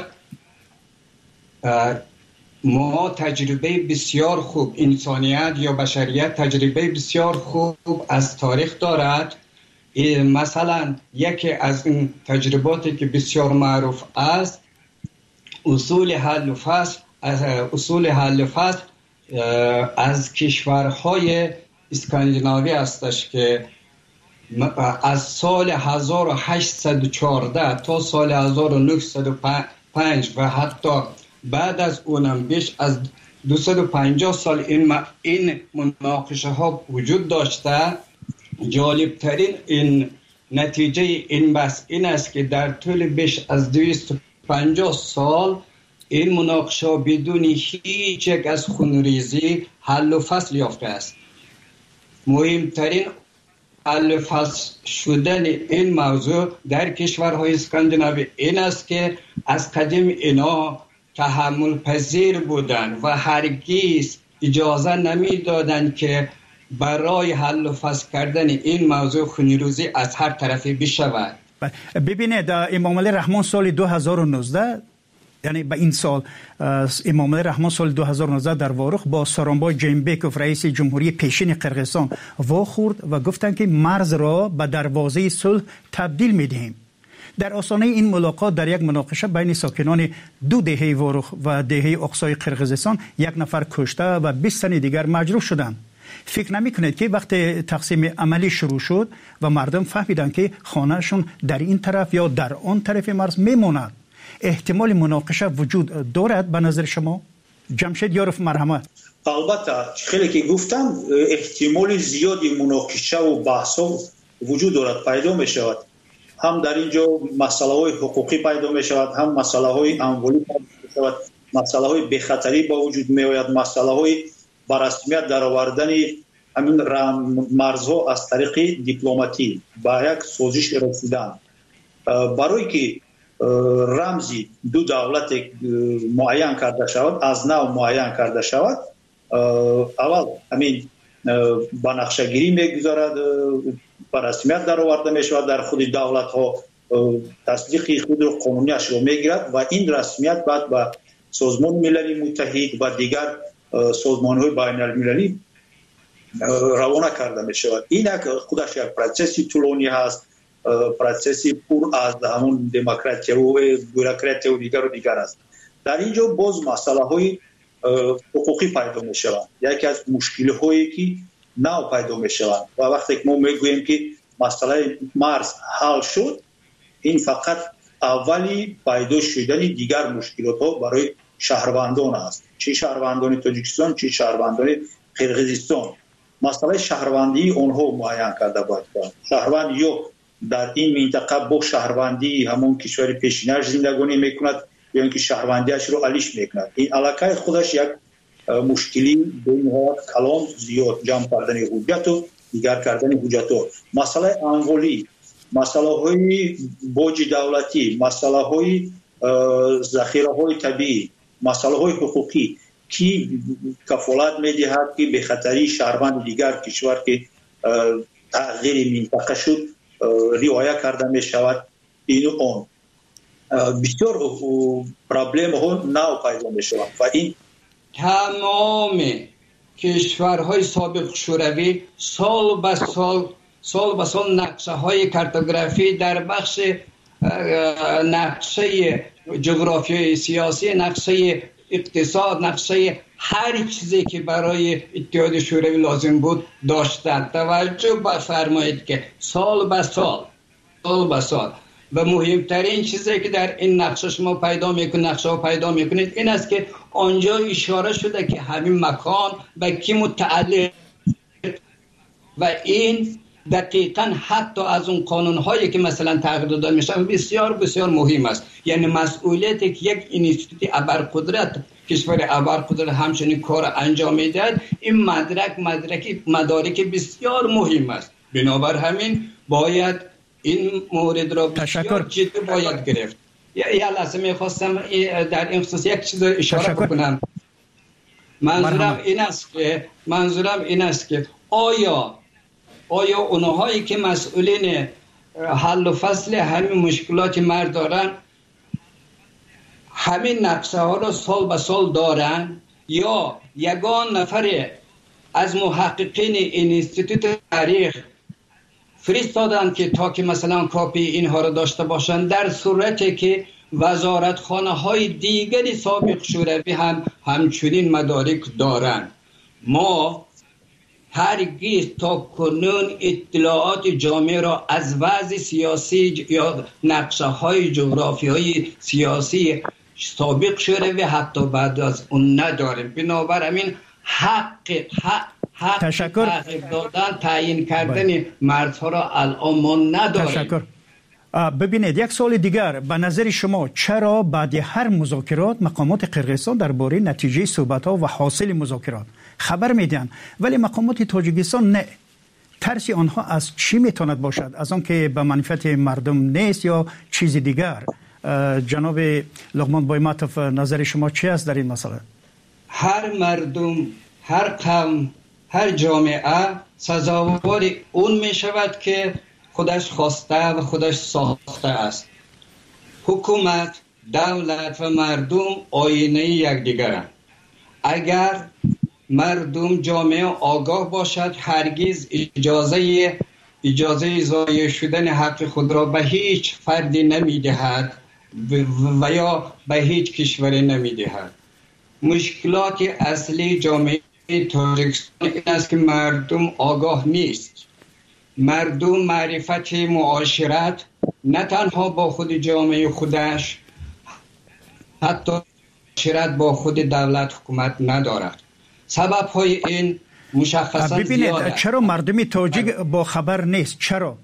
Speaker 5: ما تجربه بسیار خوب، انسانیت یا بشریت تجربه بسیار خوب از تاریخ دارد. مثلا یکی از این تجرباتی که بسیار معروف است اصول حل و فصل اصول حل و فصل از کشورهای اسکاندیناوی هستش که از سال هزار و هشتصد و چهارده تا سال هزار و نهصد و پنج و حتی بعد از اونم بیش از دویست و پنجاه سال این این مناقشه ها وجود داشته. جالب ترین این نتیجه این بحث این است که در طول بیش از دویست و پنجاه سال این مناقشه بدون هیچ یک از خونریزی حل و فصل یافته است. مهمترین حل و فصل شدن این موضوع در کشورهای اسکاندیناوی این است که از قدیم اینا تحمل پذیر بودند و هرگز اجازه نمیدادند که برای حل و فصل کردن این موضوع خونریزی از هر طرفی بشود.
Speaker 1: ببینید امام علی رحمان سال دو هزار و نوزده، یعنی به این سال امام علی رحمان سال دو هزار و نوزده در واروخ با سارانبای جیمبکوف رئیس جمهوری پیشین قرقیزستان وا خورد و گفتند که مرز را به دروازه صلح تبدیل می‌دهیم. در آستانه این ملاقات در یک مناقشه بین ساکنان دو دهه وارخ و دهه اقصای قرقیزستان یک نفر کشته و بیست تن دیگر مجروح شدند. فکر نمی کنید که وقتی تقسیم عملی شروع شد و مردم فهمیدند که خانهشون در این طرف یا در آن طرف مرز میماند، احتمال مناقشه وجود دارد به نظر شما؟ جمشید یارف مرحمت.
Speaker 7: البته خیلی که گفتم احتمال زیادی مناقشه و بحث‌ها وجود دارد، پیدا می شود. هم در اینجا مسئله های حقوقی پیدا می شود، هم مسئله های اموالی پیدا می شود، مسئله های بخطری با وجود می آید، مسئله های با رسمیت در آوردن همین مرزها از طریق دیپلماتی با یک سازش رسیدن. برای که رمزی دو دولت معین کرده شود، از نو معین کرده شود، اول همین با نقشه گیری میگذارد، با رسمیت در آورده می شود، در خود دولت ها تصدیق خود رو قانونیش رو میگیرد و این رسمیت بعد با سازمان ملل متحد و دیگر سازمان های بین المللی روانه کرده می شود. این خودش یک پروسسی طولانی هست، پروسسی پر از همون دموکراسی و بوروکراسی و دیگر و دیگر است. در اینجا باز مسئله های حقوقی پیدا می شود. یکی از مشکل هایی که نو پیدا می شود و وقتی که ما میگوییم که مسئله مرز حل شد، این فقط اولی پیدا شدن دیگر مشکلات ها برای شهروندان است، چه شهروندان تاجیکستان چه شهروندان قرقیزستان. مسئله شهروندی اونها معین کرده باید. شهروند یا در این منطقه با شهروندی همون کشور پیشینش زندگانی میکند یا اینکه شهروندیش رو علیش میکند. این علاقه خودش یک مشکلی به این حالت کلان زیاد جمع کردن حجت و دیگر کردن حجت ها. مسئله اموالی، مسئله های باج دولتی، مسئله های ذخیره های طبیعی، مسئله های حقوقی کی کفالت میدهد که به خطری شهروند دیگر کشور که تغییر منطقه شد رعایت کرده می شود. این اون بسیار پرابلم ها نو پیدا می شود و این
Speaker 5: تمام کشورهای سابق شوروی سال به سال سال به سال نقشه های کارتوگرافی در بخش نقشه جغرافیای سیاسی، نقشه اقتصاد، نقشه هر چیزی که برای اتحاد شوروی لازم بود داشتند. توجه بفرمایید که سال به سال سال به سال و مهمترین چیزی که در این نقشه شما پیدا میکنید، نقشه ها پیدا میکنید، این است که آنجا اشاره شده که همین مکان به کی متعلق و این دقیقاً حتی از اون قانون هایی که مثلا تغییر داده میشن بسیار بسیار مهم است. یعنی مسئولیتی که یک اینستیتوت ابرقدرت کشور ابرقدرت همچنین کار انجام میدهد، این مدرک مدرک مدارک بسیار مهم است. بنابر همین باید این مورد را بسیار جدی باید گرفت. یه لحظه میخواستم در این خصوص یک چیز اشاره تشکر. بکنم. منظورم این است که منظورم این است که آیا آیا اونهایی که مسئولین حل و فصل همین مشکلات مرد دارن همین نقشه ها را سال به سال دارن یا یگان نفر از محققین این اینستیتوت تاریخ فرستادن که تا که مثلا کاپی اینها را داشته باشند، در صورتی که وزارتخانه های دیگری سابق شوروی هم همچنین مدارک دارن. ما هرگز تا کنون اطلاعات جامعه را از وضع سیاسی یا نقشه های جغرافی های سیاسی سابق شوروی حتی بعد از اون نداریم. بنابر همین حق حق حق
Speaker 1: تشکر
Speaker 5: دادن تعیین کردن مردها را الان ما نداریم.
Speaker 1: تشکر. ببینید یک سوال دیگر، به نظر شما چرا بعد هر مذاکرات مقامات قرقیزستان درباره نتیجه صحبت‌ها و حاصل مذاکرات خبر میدن ولی مقامات تاجیکستان نه؟ ترس آنها از چی میتواند باشد؟ از آن که به منفعت مردم نیست یا چیز دیگر؟ جناب لغمان بایماتوف، نظر شما چی است در این مسئله؟
Speaker 5: هر مردم، هر قوم، هر جامعه سزاوار اون می شود که خودش خواسته و خودش ساخته است. حکومت، دولت و مردم آینه یکدیگرند. اگر مردم جامعه آگاه باشد هرگز اجازه اجازه ضایع شدن حق خود را به هیچ فردی نمیدهد و یا به هیچ کشوری نمیدهد. مشکلات اصلی جامعه تاجیکستان این است که مردم آگاه نیست. مردم معرفت معاشرت نه تنها با خود جامعه خودش، حتی معاشرت با خود دولت حکومت ندارد. سبب های این مشخصا
Speaker 1: ببینید چرا مردم تاجیک با خبر نیست؟ چرا؟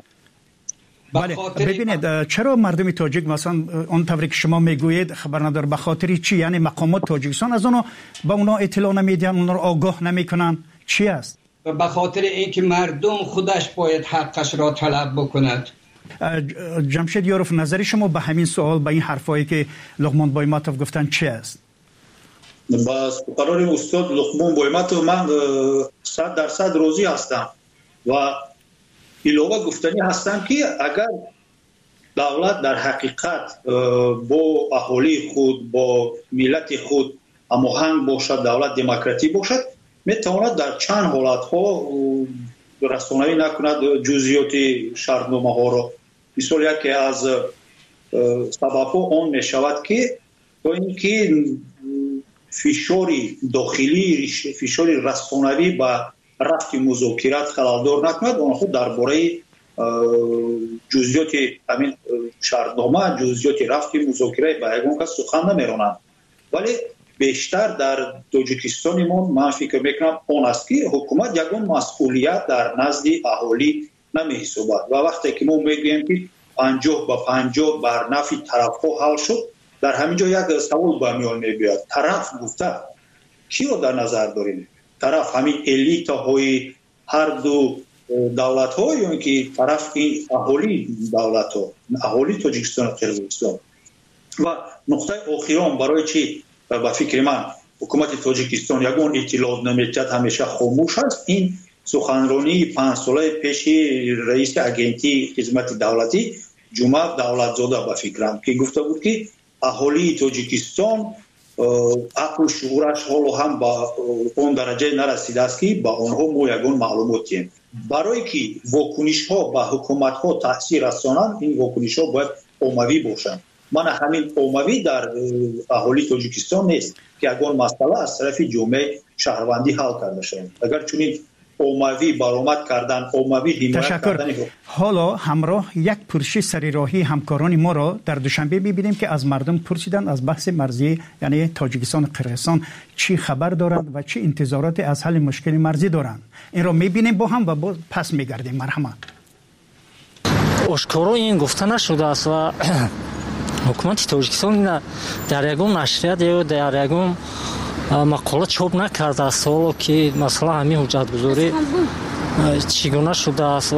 Speaker 1: بله ببینید چرا مردم تاجیک مثلا اون طوری که شما میگویید خبر نداره؟ به خاطر چی؟ یعنی مقامات تاجیکستان از اونها با اونا اطلاع نمیدن، اونا رو آگاه نمیکنن؟ چی است؟
Speaker 5: به خاطر اینکه مردم خودش باید حقش را طلب بکند.
Speaker 1: جمشید یاروف، نظر شما به همین سوال، به این حرفایی که لقمان بایماتوف گفتن چی است؟
Speaker 7: با قرار استاد لقمان بایماتوف من صد درصد راضی هستم و ایلوه گفتنی هستم که اگر دولت در حقیقت با اهالی خود، با ملت خود هماهنگ باشد، دولت دموکراتی باشد، میتواند در چند حالت ها رسانه‌ای نکند جزئیات شرطنامه ها را. مثال یکی از سبب ها آن می شود که با اینکه فشاری داخلی، فشاری رسانه‌ای با رفت مذاکرات خلالدار نکند، آنها درباره جزئیات همین شرطنامه، جزئیات رفت مذاکره با یگان کس سخن نمیرانند. ولی بیشتر در تاجیکستان ما من فکر میکنم آن است که حکومت یگان مسئولیت در نزد اهالی نمیحسابد و وقتی که ما میگوییم که پنجاه با پنجاه بر نفع طرف‌ها حل شد، در همین جا یک سوال به میان میاد. طرف گفته کی رو در نظر داریم؟ طرف همین الیت‌های هر دو دولت‌ها یا اینکه طرف این اهالی دولت‌ها، اهالی تاجیکستان و قرقیزستان؟ و نقطه آخرام برای چی به فکر من حکومت تاجیکستان یگان اطلاعات نمیدهد، همیشه خاموش است، این سخنرانی پنج ساله پیش رئیس اگنتی خدمت دولتی جمعه دولتزاده به فکرم که گفته بود که اهالی تاجیکستان عقل و شعورش حالا هم با اون درجه نرسیده است که با آنها ما یگان معلومات دیم. برای که واکنش ها به حکومت ها تاثیر رسانند، این واکنش ها باید عمومی باشند. من همین عمومی در اهالی تاجیکستان نیست که یگان مسئله از طرف جامعه شهروندی حل کرده شود. اگر چنین عمومی برآمد کردن، عمومی حمایت کردن.
Speaker 1: حالا همراه یک پرسش سریراهی همکاران ما را در دوشنبه می‌بینیم که از مردم پرسیدن از بحث مرزی یعنی تاجیکستان و قرقیزستان چی خبر دارند و چی انتظارات از حل مشکل مرزی دارند. این را می‌بینیم با هم و با پس می‌گردیم. مرحمت.
Speaker 8: آشکارا این گفته نشده است و حکومت تاجیکستان در یگان نشریات یا در یگان مقاله چاپ نکرده است حالا که مثلا همین حجتگذاری چگونه شده است. و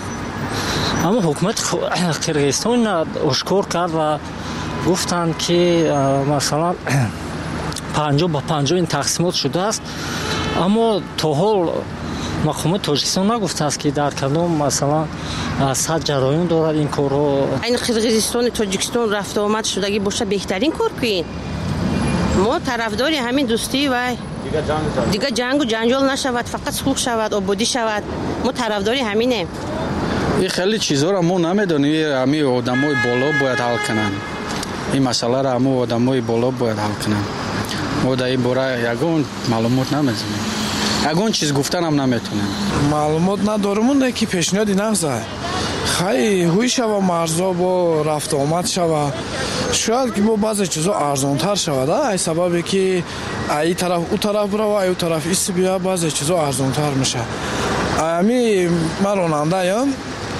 Speaker 8: اما حکومت قرقیزستان آشکار کرد و گفتند که مثلا پنجاه با پنجاه این تقسیمات شده است، اما تا حال مقامات تاجیکستان نگفته است که در کدام مثلا صد جرایم دارد این کارها.
Speaker 9: این قرقیزستان تاجیکستان رفت و آمد شدگی باشه بهترین کار کنیم. ما طرفداری همین دوستی و دیگه جنگ و جنجال نشود، فقط صلح شود، آبادی شود. ما طرفداری همینه.
Speaker 10: این خیلی چیزا را ما نمیدونیم، همین آدمای بالا باید حل کنن. این مسئله را همون آدمای بالا باید حل کنن. ما در این باره یگان معلومات نمیدونیم. یگان چیز گفتن هم نمیتونیم.
Speaker 24: معلومات نداریم اون که پیشنهادی نغزه. خیلی هوی شوه مرزا با رفت آمد شوه، شاید که با بعضی چیزا ارزانتر شود. ای سببی که ای طرف او طرف بره و ای طرف ایست بیا، بعضی چیزا ارزانتر میشه. امی من راننده ام،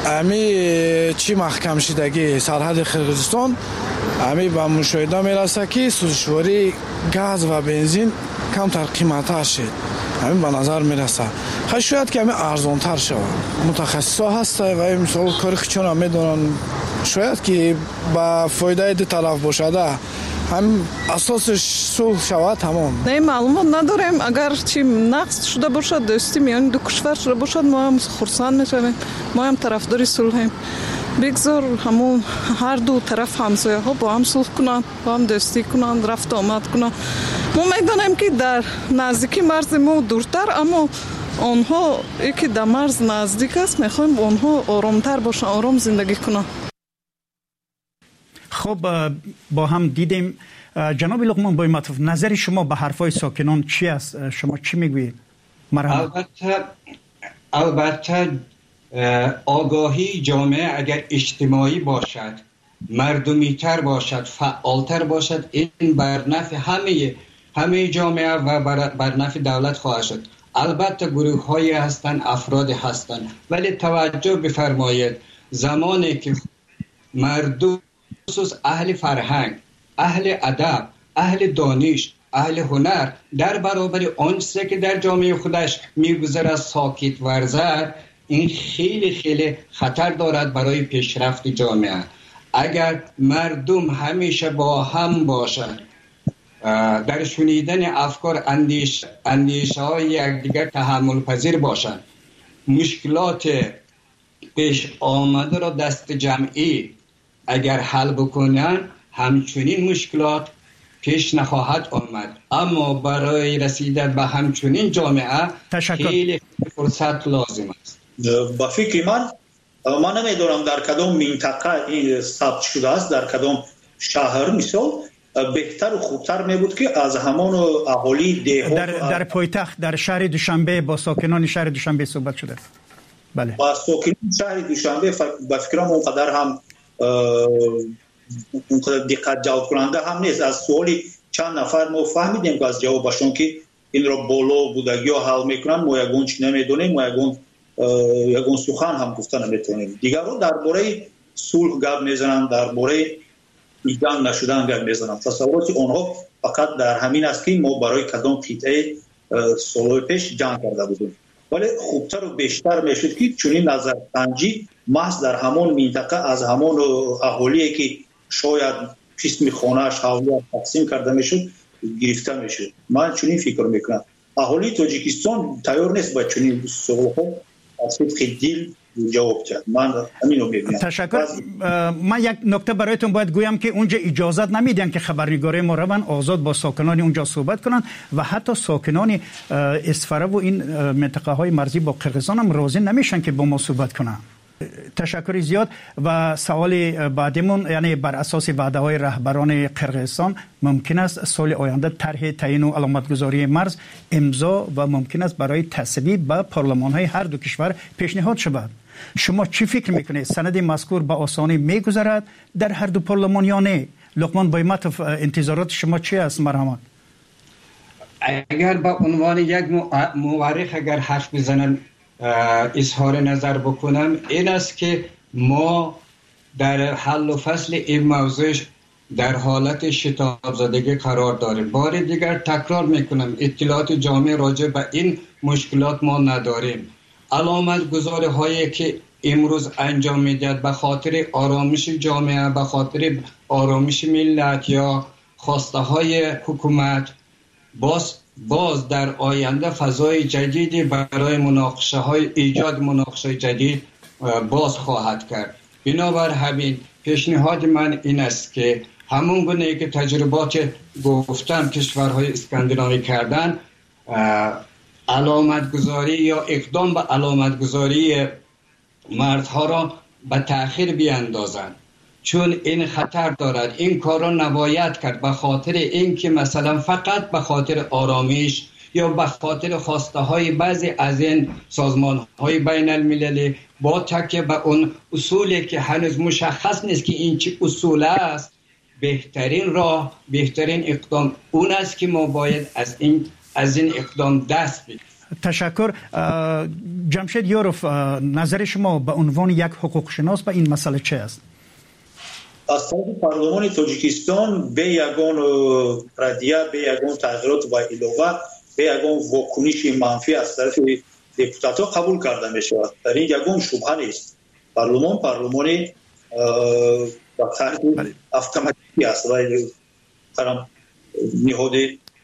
Speaker 24: امی چی محکم شدگی سرحد قرقیزستان امی به مشاهده میرسه که سوزشواری گاز و بنزین کمتر قیمتش شد. همین به نظر میرسه خیلی شاید که همین ارزانتر شود. متخصصا هسته و این مثال کاری خیچون هم میدونن شاید که با فایده دو طرف باشده هم اساسش صلح شود تمام.
Speaker 22: نه معلومات نداریم. اگر چی نقص شده باشد دوستی میان دو کشور شده باشد ما هم خرسند میشویم، ما هم طرفدار صلحیم. بگذار همون هر دو طرف همسایه ها با هم صلح کنند، با هم دوستی کنند، رفت آمد کنند. ما میدانیم که در نزدیکی مرز ما دورتر اما آنها یکی در مرز نزدیک است، میخوایم آنها آرامتر باشن، آرام زندگی کنن.
Speaker 1: خب با هم دیدیم. جناب لقمان بایمتوف، نظر شما به حرفای ساکنان چی است؟ شما چی میگویید؟
Speaker 5: البته البته آگاهی جامعه اگر اجتماعی باشد، مردمی تر باشد، فعالتر باشد، این بر نفع همه همه جامعه و بر نفع دولت خواهد شد. البته گروه هایی هستند، افراد هستند، ولی توجه بفرمایید زمانی که مردم خصوص اهل فرهنگ، اهل ادب، اهل دانش، اهل هنر در برابر آن چیزی که در جامعه خودش میگذرد ساکت ورزد، این خیلی خیلی خطر دارد برای پیشرفت جامعه. اگر مردم همیشه با هم باشند، در شنیدن افکار، اندیش اندیشه های یکدیگر تحمل پذیر باشند، مشکلات پیش آمده را دست جمعی اگر حل بکنن، همچنین مشکلات پیش نخواهد آمد. اما برای رسیدن به همچنین جامعه خیلی فرصت لازم است.
Speaker 7: با فکر من من نمیدونم در کدام منطقه این ثبت شده است، در کدام شهر مثال بهتر و خوبتر می بود که از همان اهالی دهات
Speaker 1: در در پایتخت در شهر دوشنبه با ساکنان شهر دوشنبه صحبت شده. بله، با
Speaker 7: ساکنان شهر دوشنبه با فکرم اونقدر هم اونقدر دقت جلب کننده هم نیست. از سوالی چند نفر ما فهمیدیم که از جوابشون که این را بالا بودگی ها حل میکنن، ما یگون چی نمیدونیم، ما یگون یگون سخن هم گفتن نمیتونیم. دیگر رو درباره صلح گپ میزنن، درباره جنگ نشدن گپ میزنن. تصورات اونها فقط در همین است که ما برای کدام قطعه سال پیش جنگ کرده بودیم. ولی خوبتر و بیشتر میشد که چنین نظر سنجی محض در همان منطقه از همان اهالی که شاید قسم خانه‌اش حوالی تقسیم کرده میشد گرفته میشد. من چنین فکر میکنم اهالی تاجیکستان تیار نیست با چنین سوال‌ها از صدق دل جواب کرد. من همینو میگم.
Speaker 1: تشکر. من یک نکته برایتون باید گویم که اونجا اجازت نمیدن که خبرنگارای ما روان آزاد با ساکنان اونجا صحبت کنن و حتی ساکنان اسفره و این منطقه های مرزی با قرقیزستان هم راضی نمیشن که با ما صحبت کنن. تشکر زیاد. و سوال بعدیمون، یعنی بر اساس وعده های رهبران قرقیزستان ممکن است سال آینده طرح تعیین و علامتگذاری مرز امضا و ممکن است برای تصویب به پارلمان های هر دو کشور پیشنهاد شود. شما چی فکر میکنید؟ سند مذکور به آسانی میگذرد در هر دو پارلمان یا نه؟ لقمان بایمتوف، انتظارات شما چی است؟ مرحمت.
Speaker 5: اگر با عنوان یک مورخ اگر حرف بزنن اظهار نظر بکنم، این است که ما در حل و فصل این موضوع در حالت شتاب زدگی قرار داریم. بار دیگر تکرار میکنم، اطلاعات جامع راجع به این مشکلات ما نداریم. علامت گذاری هایی که امروز انجام میدهد به خاطر آرامش جامعه، به خاطر آرامش ملت یا خواسته های حکومت، باز باز در آینده فضای جدیدی برای مناقشه های ایجاد مناقشه جدید باز خواهد کرد. بنابر همین پیشنهاد من این است که همون گونه که تجربات گفتم کشورهای اسکاندیناوی کردن، علامت گذاری یا اقدام به علامت گذاری مردها را به تأخیر بیاندازند، چون این خطر دارد. این کار را نباید کرد به خاطر اینکه مثلا فقط به خاطر آرامش یا به خاطر خواسته های بعضی از این سازمان های بین المللی با تکیه به اون اصولی که هنوز مشخص نیست که این چه اصول است، بهترین راه، بهترین اقدام اون است که ما باید از این از این اقدام دست بگیریم.
Speaker 1: تشکر. جمشید یوروف، نظر شما به عنوان یک حقوق شناس به این مسئله چه است؟
Speaker 7: از طرف پارلمان تاجیکستان به یگان ردیه، به یگان تغییرات و علاوه به یگان واکنش منفی از طرف دپوتات‌ها قبول کرده می شود. در این یگان شبهه نیست. پارلمان پارلمان با طرح اتوماتیکی است و نهاد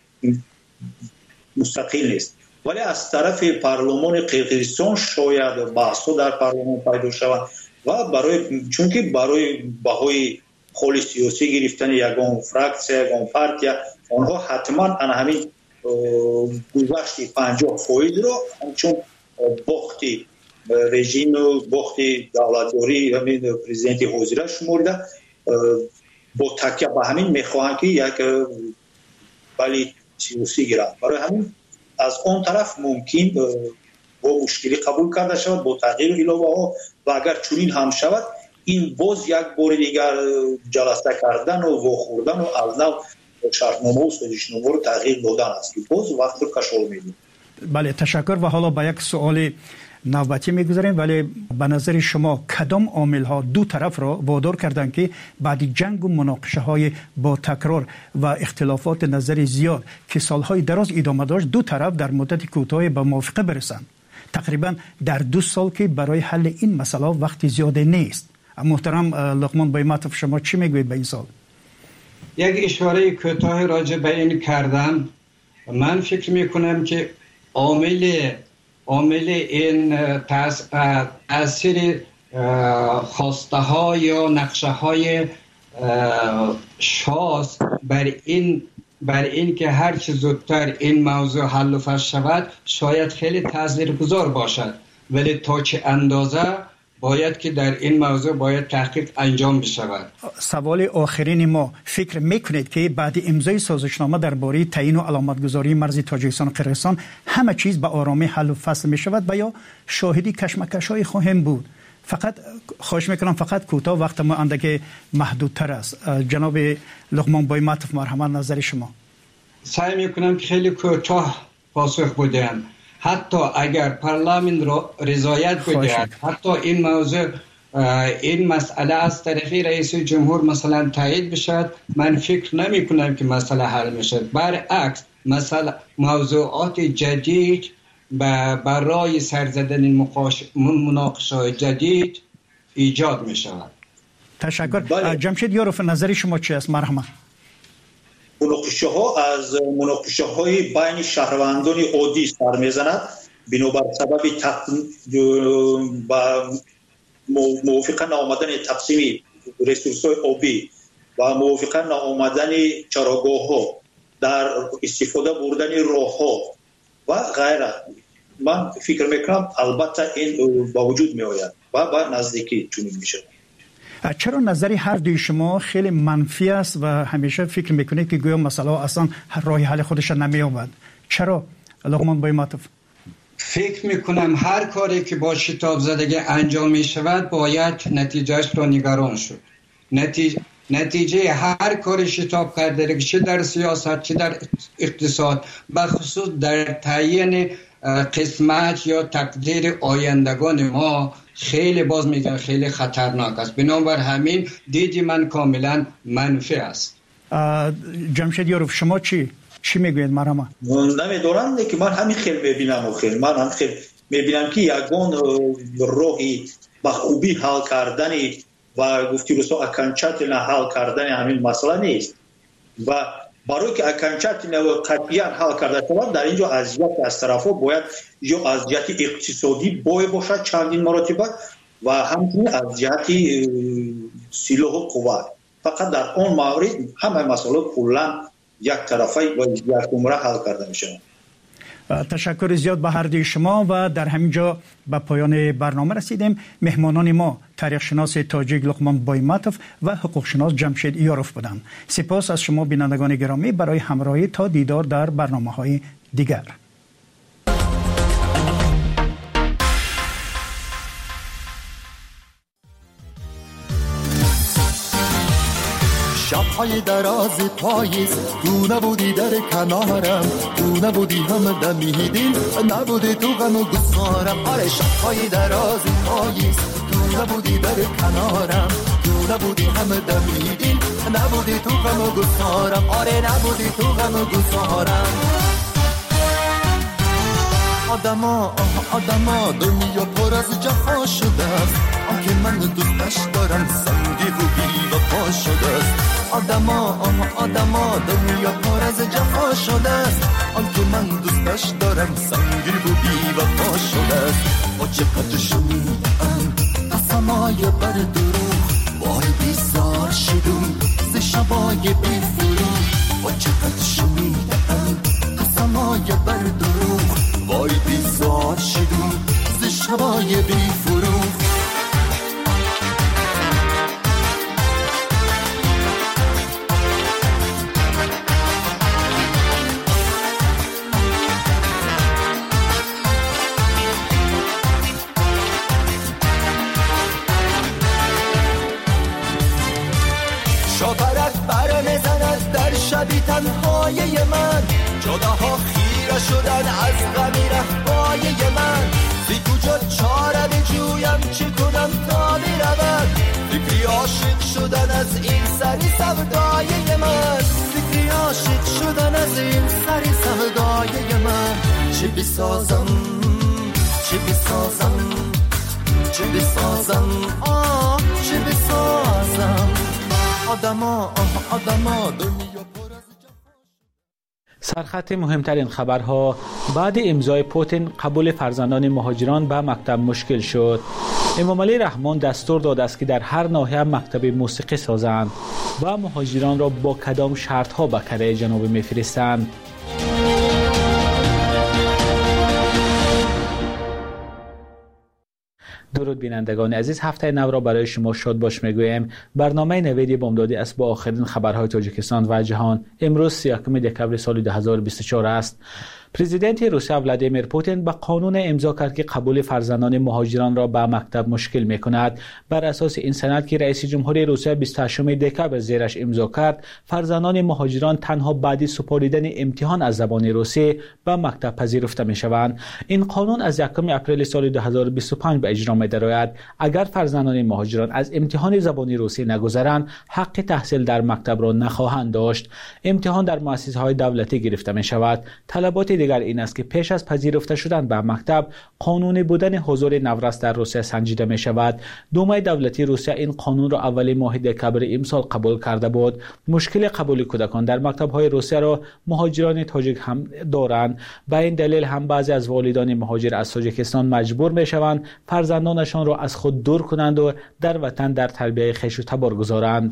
Speaker 7: مستقل نیست. ولی از طرف پارلمان قرقیزستان شاید بحث‌ها در پارلمان پیدا شود و برای چون که برای بهای خال سیاسی گرفتن یگان فراکسیون، یگان پارتیا، آنها حتما ان همین گذشت پنجاه فایز رو همچون باختی رژیم و باختی دولتداری همین پرزیدنت حاضر شمرده با تکیه به همین میخواهند که یک ولی سیاسی گیرند. برای همین از اون طرف ممکن با مشکلی قبول کرده شود با تغییر ایلاوه ها و اگر چنین هم شود این باز یک بار دیگر جلسه کردن و واخوردن و از نو شرطنامه و سازشنامه رو تغییر دادن است که باز وقت رو کشال میدیم.
Speaker 1: بله تشکر. و حالا با یک سوال نوبتی میگذاریم، ولی به نظر شما کدام عامل ها دو طرف را وادار کردند که بعد جنگ و مناقشه های با تکرار و اختلافات نظری زیاد که سالهای دراز ادامه داشت دو طرف در مدت کوتاه به موافقه برسند؟ تقریبا در دو سال که برای حل این مسئله وقت زیاد نیست. محترم لقمان بایماتوف شما چی میگوید به این سال؟
Speaker 5: یک اشاره کوتاه راجع به این کردم. من فکر میکنم که عامل عامل این تاثیر خواسته ها یا نقشه های شاس بر این بر این که هر چه زودتر این موضوع حل و فصل شود شاید خیلی تاثیرگذار باشد، ولی تا چه اندازه باید که در این موضوع باید تحقیق انجام بشود.
Speaker 1: سوال آخرین ما، فکر میکنید که بعد امضای سازشنامه درباره تعیین و علامتگذاری مرز تاجیکستان و قرقیزستان همه چیز به آرامی حل و فصل می شود و یا شاهدی کشمکش‌های خواهیم بود؟ فقط خواهش میکنم فقط کوتاه، وقت ما اندک محدودتر است. جناب لقمان بایماتوف مرحمت نظر شما.
Speaker 5: سعی میکنم که خیلی کوتاه پاسخ بدم. حتی اگر پارلمان را رضایت بدهد، حتی این موضوع این مسئله از طرف رئیس جمهور مثلا تایید بشد، من فکر نمی کنم که مسئله حل میشد. برعکس مسئله موضوعات جدید برای سر زدن مناقشه جدید ایجاد می شود.
Speaker 1: تشکر. بله. جمشید یاروف نظر شما چی است؟ مرحمت.
Speaker 7: مناقشه ها از مناقشه های بین شهروندان عادی سر میزند، بنابر سبب با موافقه نآمدن تقسیم ریسورس های آبی و موافقه نآمدن چراگاه ها در استفاده بردن راه ها و غیره. من فکر میکنم البته این با وجود می آید و با نزدیکی چنین میشه.
Speaker 1: چرا نظری هر دوی شما خیلی منفی است و همیشه فکر میکنید که گویا مسئله اصلا راه حل خودش نمی‌یابد؟ چرا لقمان بایماتوف؟
Speaker 5: فکر میکنم هر کاری که با شتاب زدگی انجام می شود باید نتیجهش را نگران شد. نتیجه نتیجه هر کاری شتاب کرده، چه در سیاست چه در اقتصاد، بخصوص در تعیین قسمت یا تقدیر آیندگان ما خیلی باز میگن خیلی خطرناک است. بنابر همین دیدی من کاملا منفی است.
Speaker 1: جمشید یاروف شما چی چی میگوید؟ مرحبا.
Speaker 7: نمیدونم که من همین خیلی میبینم و خیلی من هم خیلی میبینم که یگان راهی با خوبی حل کردنی و گفتی رسو اکنچتن حل کردن همین مسئله نیست و برای که اکنچتن و قطعیت حل کرده شود در اینجا اذیت از طرفا باید یا اذیت اقتصادی باید باشد چندین مراتبه و همچنین اذیت سلاح و قوت. فقط در اون مورد همه مسئله کلا یک طرفه و یک عمره حل کرده میشه.
Speaker 1: تشکر زیاد به هر دوی شما و در همینجا به پایان برنامه رسیدیم. مهمانان ما تاریخ شناس تاجیک لقمان بایماتوف و حقوق شناس جمشید یاروف بودند. سپاس از شما بینندگان گرامی برای همراهی تا دیدار در برنامه‌های دیگر.
Speaker 11: شب‌های دراز پاییز تو نبودی در کنارم، تو نبودی هم دمیدین، نبودی تو غم و گسارم. آره شب‌های دراز پاییز تو نبودی در کنارم، تو نبودی هم دمیدین، نبودی تو غم و گسارم. آره نبودی تو غم و گسارم. آدما آدما دنیا پر از جفا شده است، آنکه من دوستش دارم سنگی و بی وفا شده است. آدما آدما دنیا پر از جفا شده است، آنکه من دوستش دارم سنگی و بی وفا شده است. با چقدر شنیدم قسمای بر دروغ، وای بیزار شدم ز شبای بی فروغ. با چقدر شنیدم قسمای های بی فروغ. شاپرک بر میزند در شبی تنهای من، جداها خیره شدن از غمی رهبای من. زی کجا چاره بجویم چه کنم تا برود، فکری عاشق شدن از این سری سودای من. فکری عاشق شدن از این سری سودای من. چه بسازم چه بسازم چه بسازم آه چه بسازم. آدما آدما دنیا پر از
Speaker 12: سرخط مهمترین خبرها: بعد امضای پوتین قبول فرزندان مهاجران به مکتب مشکل شد. امامعلی رحمان دستور داده است که در هر ناحیه مکتب موسیقی سازند و مهاجران را با کدام شرط ها به کره جنوبی میفرستند. درود بینندگان عزیز، هفته نو را برای شما شاد باش میگویم. برنامه نویدی بامدادی است با آخرین خبرهای تاجیکستان و جهان. امروز سی و یکم دکبر سال دو هزار و بیست و چهار است. پرزیدنت روسیه ولادیمیر پوتین به قانون امضا کرد که قبول فرزندان مهاجران را به مکتب مشکل می کند. بر اساس این سند که رئیس جمهوری روسیه بیست و هشتم دکبر زیرش امضا کرد، فرزندان مهاجران تنها بعد سپردن امتحان از زبان روسی به مکتب پذیرفته می شوند. این قانون از یکم اپریل سال دو هزار و بیست و پنج به اجرا می درآید. اگر فرزندان مهاجران از امتحان زبان روسی نگذرند، حق تحصیل در مکتب را نخواهند داشت. امتحان در مؤسسه های دولتی گرفته می شود. طلبات دیگر این است که پیش از پذیرفته شدن به مکتب، قانونی بودن حضور نورس در روسیه سنجیده می شود. دومای دولتی روسیه این قانون را اول ماه دکبر امسال قبول کرده بود. مشکل قبول کودکان در مکتب های روسیه را مهاجران تاجیک هم دارند. به این دلیل هم بعضی از والدان مهاجر از تاجیکستان مجبور می شوند فرزندانشان را از خود دور کنند و در وطن در تربیت خویش و تبار گذارند.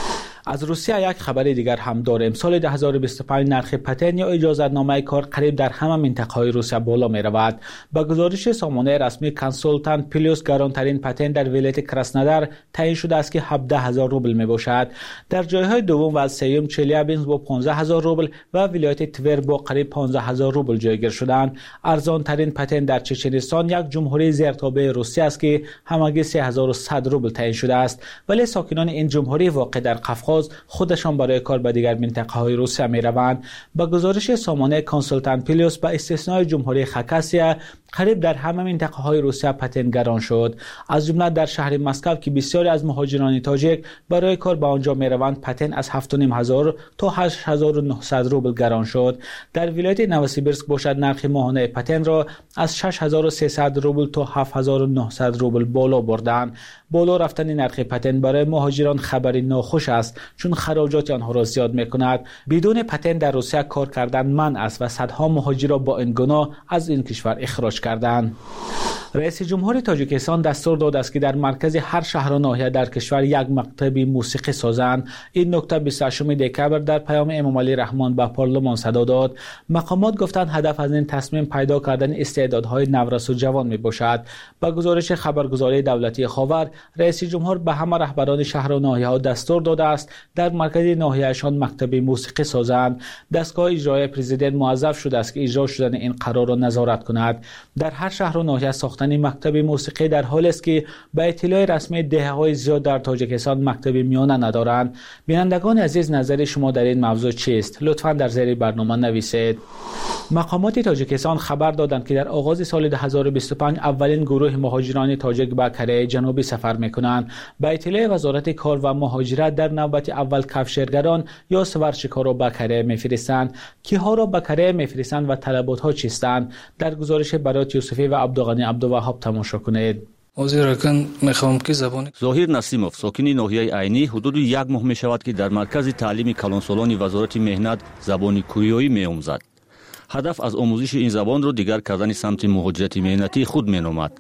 Speaker 12: از روسیه یک خبر دیگر هم داریم. سال دو هزار و بیست و پنج نرخ پتن یا اجازتنامه کار قریب در همه منطقه های روسیه بالا می رود. با گزارش سامانه رسمی کنسولتانت پلیوس، گرانترین پتن در ولایت کراسنودار تعیین شده است که هفده هزار روبل می باشد. در جایهای دوم و سوم چلیابینسک با پانزده هزار روبل و ولایت تور با قریب پانزده هزار روبل جایگیر شدند. ارزان ترین پتن در چچنستان یک جمهوری زیرتابع روسیه است که همگی سه هزار و صد روبل تعیین شده است، ولی ساکنان این جمهوری واقع در قفقاز خودشان برای کار به دیگر منطقه های روسیه می روند. با گزارش سامانه کنسولتانت پلیوس، با استثنای جمهوری خاکاسیا، قریب در همه منطقه های روسیه پتن گران شد. از جمله در شهر مسکو که بسیاری از مهاجران تاجیک برای کار به آنجا می روند، پتن از هفت و نیم هزار تا هشت هزار و نهصد روبل گران شد. در ولایت نوسیبیرسک باشد نرخ ماهانه پتن را از شش هزار و سیصد روبل تا هفت هزار و نهصد روبل بالا بردند. بالا رفتن نرخ پتن برای مهاجران خبری ناخوش است، چون خراجات آنها را زیاد می کند. بدون پتن در روسیه کار کردن منع است و صدها مهاجر را با این گناه از این کشور اخراج کردند. رئیس جمهور تاجیکستان دستور داده است که در مرکز هر شهر و ناحیه در کشور یک مکتب موسیقی سازند. این نکته بیست و هشتم دکبر در پیام امامعلی رحمان به پارلمان صدا داد. مقامات گفتند هدف از این تصمیم پیدا کردن استعدادهای نورس و جوان می باشد. با گزارش خبرگزاری دولتی خاور، رئیس جمهور به همه رهبران شهر و ناحیه ها دستور داده است در مرکز ناحیه‌شان مکتب موسیقی سازند. دستگاه اجرایی پرزیدنت موظف شده است که اجرا شدن این قرار را نظارت کند. در هر شهر و ناحیه ساختن مکتب موسیقی در حالی است که به اطلاع رسمی دهه‌های زیاد در تاجیکستان مکتب میانه ندارند. بینندگان عزیز، نظر شما در این موضوع چیست؟ لطفاً در زیر برنامه نویسید. مقامات تاجیکستان خبر دادند که در آغاز سال دو هزار و بیست و پنج اولین گروه مهاجران تاجیک به کره جنوبی سفر می‌کنند. به اطلاع وزارت کار و مهاجرت، در نوبت اول کفشرگران یا سوارشکار را به کره می‌فرستند. کیها را به کره می‌فرستند و طلبات‌ها چیستند؟ در گزارش برات یوسفی و عبدالغنی عبدالوهاب تماشا کنید.
Speaker 14: озиракан мехоҳам ки забони
Speaker 13: زاهیر نسیمов ساکنی ناحیه عینی حدود یک ماه می شود که در مرکز تعلیم کلانسالان وزارت مهنت زبان کوریایی می آموزد. هدف از آموزش این زبان را دیگر کردن سمت مهاجرت مهنتی خود می نامد.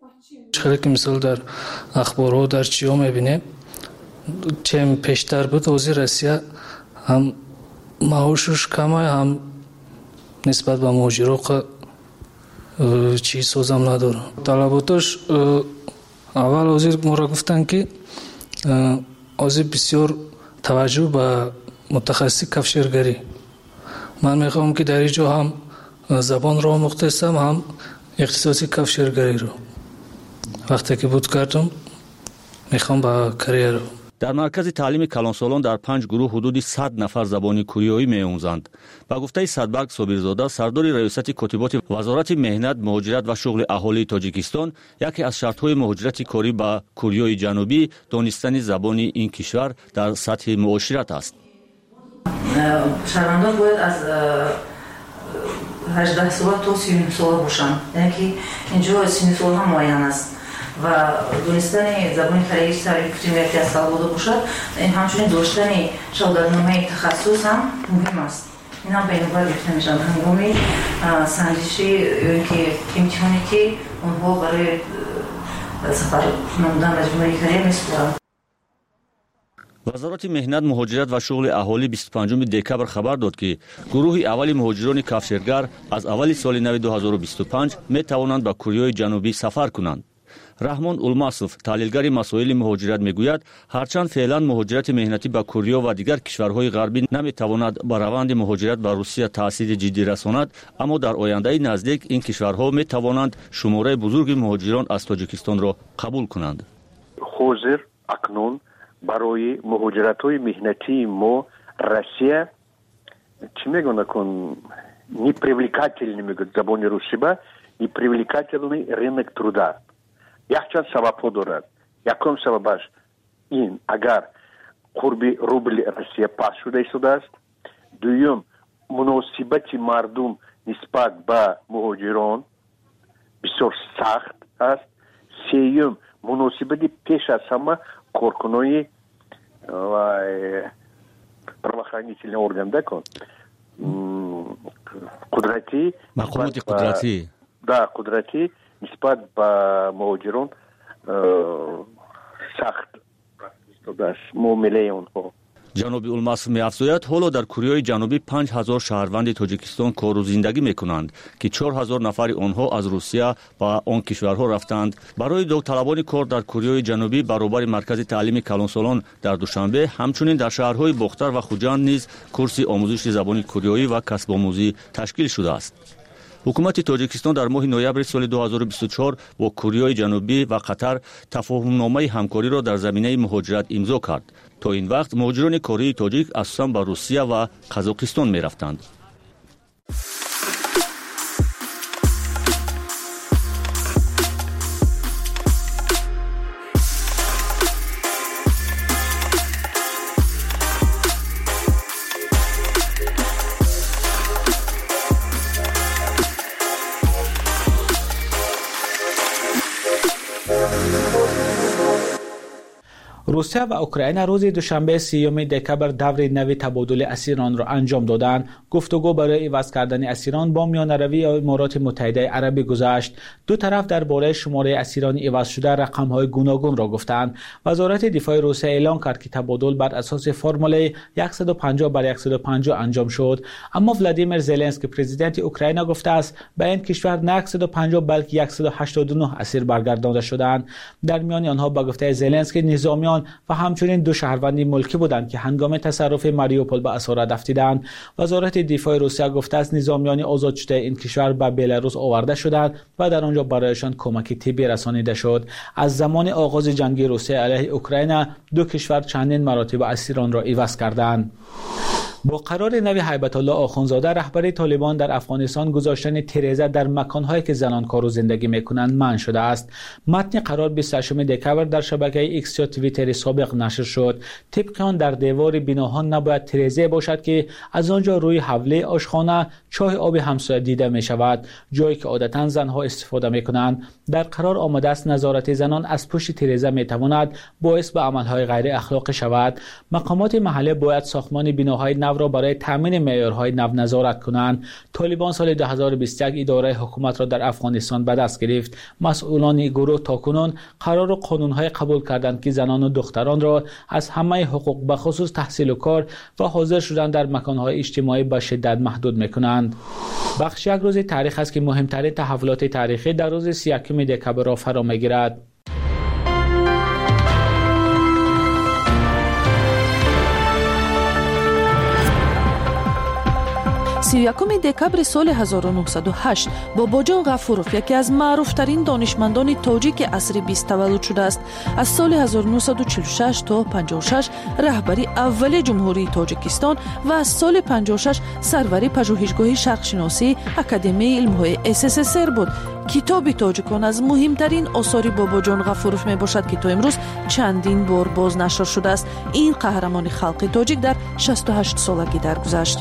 Speaker 14: خیلی که مثال در اخبارها در چیا می بینیم، چیم پیشتر بود اوزی روسیه هم معاشش کمه، هم نسبت به مهاجران چیز سازم ندارم. طلباتش اول وزیر ما را گفتن که وزیر بسیار توجه به متخصصی کفشیرگری. من میخوام که در اینجا هم زبان را مختصم هم اختصاصی کفشیرگری رو وقتی که بود کردم میخوام با کریر.
Speaker 13: در مرکز تعلیم کلانسالان در پنج گروه حدود صد نفر زبان کوریایی می‌آموزند. با گفته صدبرگ صابرزاده سردار ریاست کتیبات وزارت مهنت، مهاجرت و شغل اهالی تاجیکستان، یکی از شرط‌های مهاجرت کاری به کوریای جنوبی دانستن زبان این کشور در سطح معاشرت است.
Speaker 4: شهروندان باید از هجده سال تا سی و نه سال باشند، یعنی که اینجا سی و نه سال هم معین است و دانستن زبان کره سری کتیم یکی از سال بوده باشد. این همچنین داشتن شهادتنامه تخصص هم مهم است. این هم بین‌المللی گفته میشن هنگام سنجشی که امتحانی که اونها برای سفر نمودن به جمهوری کره میسپارند.
Speaker 13: وزارت مهنت، مهاجرت و شغل اهالی بیست و پنجم دکبر خبر داد که گروه اولی مهاجران کفشیرگر از اول سال نو دو هزار و بیست و پنج می توانند به کوریای جنوبی سفر کنند. رحمان اولماسوف، تحلیلگر مسائل مهاجرت میگوید هرچند فعلا مهاجرت مهنتی به کوریا و دیگر کشورهای غربی نمیتواند بر روند مهاجرت به روسیه تاثیر جدی رساند، اما در آینده نزدیک این کشورها میتوانند شماره بزرگ مهاجران از تاجیکستان را قبول کنند.
Speaker 2: حاضر اکنون برای مهاجرت‌های مهنتی ما روسیه چی میگن کن непривлекательный میگه زبان روسی با непривлекательный рынок труда. یکچند سبب دارد. یکم سببش این اگر قرب روبل روسیه پاس شده شده است. دوم مناسبت مردم نسبت به مهاجران بسیار سخت است. سوم مناسبت پیش از همه کارکنای правоохранительные органы дакон قدرتی
Speaker 13: مقامات قدرتی
Speaker 2: да قدرتی نسبت به مهاجران سخت است معامله اونها.
Speaker 13: جنوبی اولماسوف می‌افزاید حالا در کوریای جنوبی پنج هزار شهروند تاجیکستان کار و زندگی می‌کنند که چهار هزار نفر آنها از روسیه و آن کشورها رفتند. برای داوطلبان کار در کوریای جنوبی برابر مرکز تعلیم کلانسالان در دوشنبه همچنین در شهرهای باختر و خوجند نیز کورس آموزش زبان کوریایی و کسب آموزی تشکیل شده است. حکومت تاجیکستان در ماه نوامبر سال دو هزار و بیست و چهار با کوریای جنوبی و قطر تفاهم‌نامه همکاری را در زمینه مهاجرت امضا کرد. تا این وقت مهاجران کاری تاجیک اساساً به روسیه و قزاقستان می رفتند.
Speaker 12: روسیه و اوکراین روز دوشنبه سیوم دکبر دور نوی تبادل اسیران را انجام دادند. گفتگو برای عوض کردن اسیران با میانروی امارات متحده عربی گذشت. دو طرف درباره شماره اسیران عوض شده رقم‌های گوناگون را گفتند. وزارت دفاع روسیه اعلام کرد که تبادل بر اساس فرمول صد و پنجاه بر صد و پنجاه انجام شد، اما ولادیمیر زلنسکی پرزیدنت اوکراین گفته است به این کشور نه صد و پنجاه بلکه صد و هشتاد و نه اسیر برگردانده شدند. در میان آنها با گفته زلنسکی نظامیان و همچنین دو شهروند ملکی بودند که هنگام تصرف ماریوپول به اسارت رفتند. وزارت دفاع روسیه گفته است نظامیان آزاد شده این کشور به بلاروس آورده شدند و در آنجا برایشان کمک طبی رسانیده شد. از زمان آغاز جنگ روسیه علیه اوکراین دو کشور چندین مراتب اسیران را عوض کردند. با قرار نوی هیبت الله آخوندزاده رهبر طالبان در افغانستان گذاشتن تیره‌زد در مکان‌هایی که زنان کار و زندگی می‌کنند منع شده است. متن قرار بیست و هشتم دکبر در شبکه ایکس یا توییتر سابق نشر شد. طبق آن در دیوار بناها نباید تیره‌زد باشد که از آنجا روی حوله آشخانه چاه آب همسایه دیده می‌شود، جایی که عادتاً زنها استفاده می‌کنند. در قرار آمده است نظارت زنان از پشت تیره‌زد می‌تواند باعث به عمل‌های غیر اخلاقی شود. مقامات محلی باید ساختمان بناهای نو را برای تامین معیارهای نو نظارت کنند. طالبان سال دو هزار و بیست و یک اداره حکومت را در افغانستان به دست گرفت. مسئولان این گروه تاکنون قرار و قانون‌های قبول کردند که زنان و دختران را از همه حقوق به خصوص تحصیل و کار و حاضر شدن در مکان‌های اجتماعی به شدت محدود می‌کنند. بخش یک روز تاریخ است که مهمترین تحولات تاریخی در روز سی و یکم دکبر را فرا میگیرد.
Speaker 6: سی و یکم دکبر سال هزار و نهصد و هشت باباجان غفوروف یکی از معروفترین دانشمندان تاجیک عصر بیست تولد شده است. از سال هزار و نهصد و چهل و شش تا پنجاه و شش رهبری اول جمهوری تاجیکستان و از سال پنجاه و شش سروری پژوهشگاه شرقشناسی اکادمی علم‌های اس اس اس ار بود. کتاب تاجیکان از مهمترین آثار باباجان غفوروف می باشد که تا امروز چندین بار بازنشر شده است. این قهرمان خلق تاجیک در شصت و هشت سالگی درگذشت.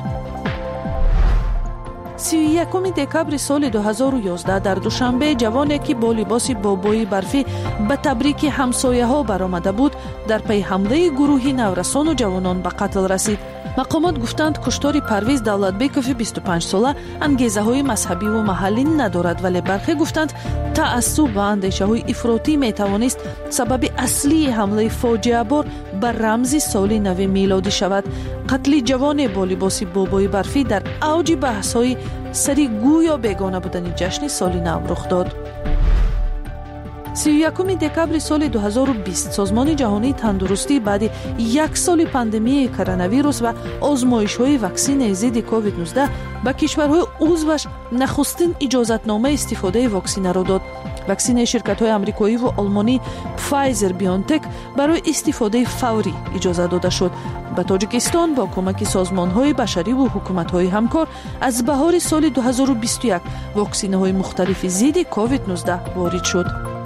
Speaker 6: سی و یکم دکبر سال دو هزار و یازده در دوشنبه جوانی که با لباس بابایی برفی به تبریک همسایه ها برآمده بود در پی حمله گروهی نورسان و جوانان به قتل رسید. مقامات گفتند کشتار پرویز دولتبیکوف بیست و پنج ساله انگیزه های مذهبی و محلی ندارد، ولی برخی گفتند تعصب و اندیشه های افراطی می توانست سبب اصلی حمله فاجعه بار بر رمز سال نو میلادی شود. قتل جوان با لباس بابایی برفی در اوج بحث های سری گویا بیگانه بودن جشن سال نو رخ داد. سی و یکم دکبر سال دو هزار و بیست سازمان جهانی تندرستی بعد یک سال پاندمی کرونا ویروس و آزمایش‌های واکسن ضد کووید نوزده به کشورهای عضوش نخستین اجازتنامه استفاده واکسن را داد. واکسن شرکت‌های آمریکایی و آلمانی فایزر بیونتک برای استفاده فوری اجازه داده شد. به تاجیکستان با کمک سازمان‌های بشری و حکومت‌های همکار از بهار سال دو هزار و بیست و یک واکسن‌های مختلف ضد کووید نوزده وارد شد.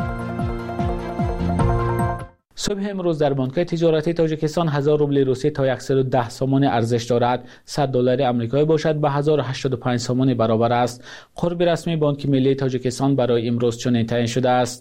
Speaker 12: صبح امروز در بانک‌های تجارتی تاجیکستان هزار روبل روسی تا صد و ده سوم ارزش دارد. صد دلار آمریکایی باشد به هزار و هشتاد و پنج سوم برابر است. قرب رسمی بانک ملی تاجیکستان برای امروز چنین تعیین شده است.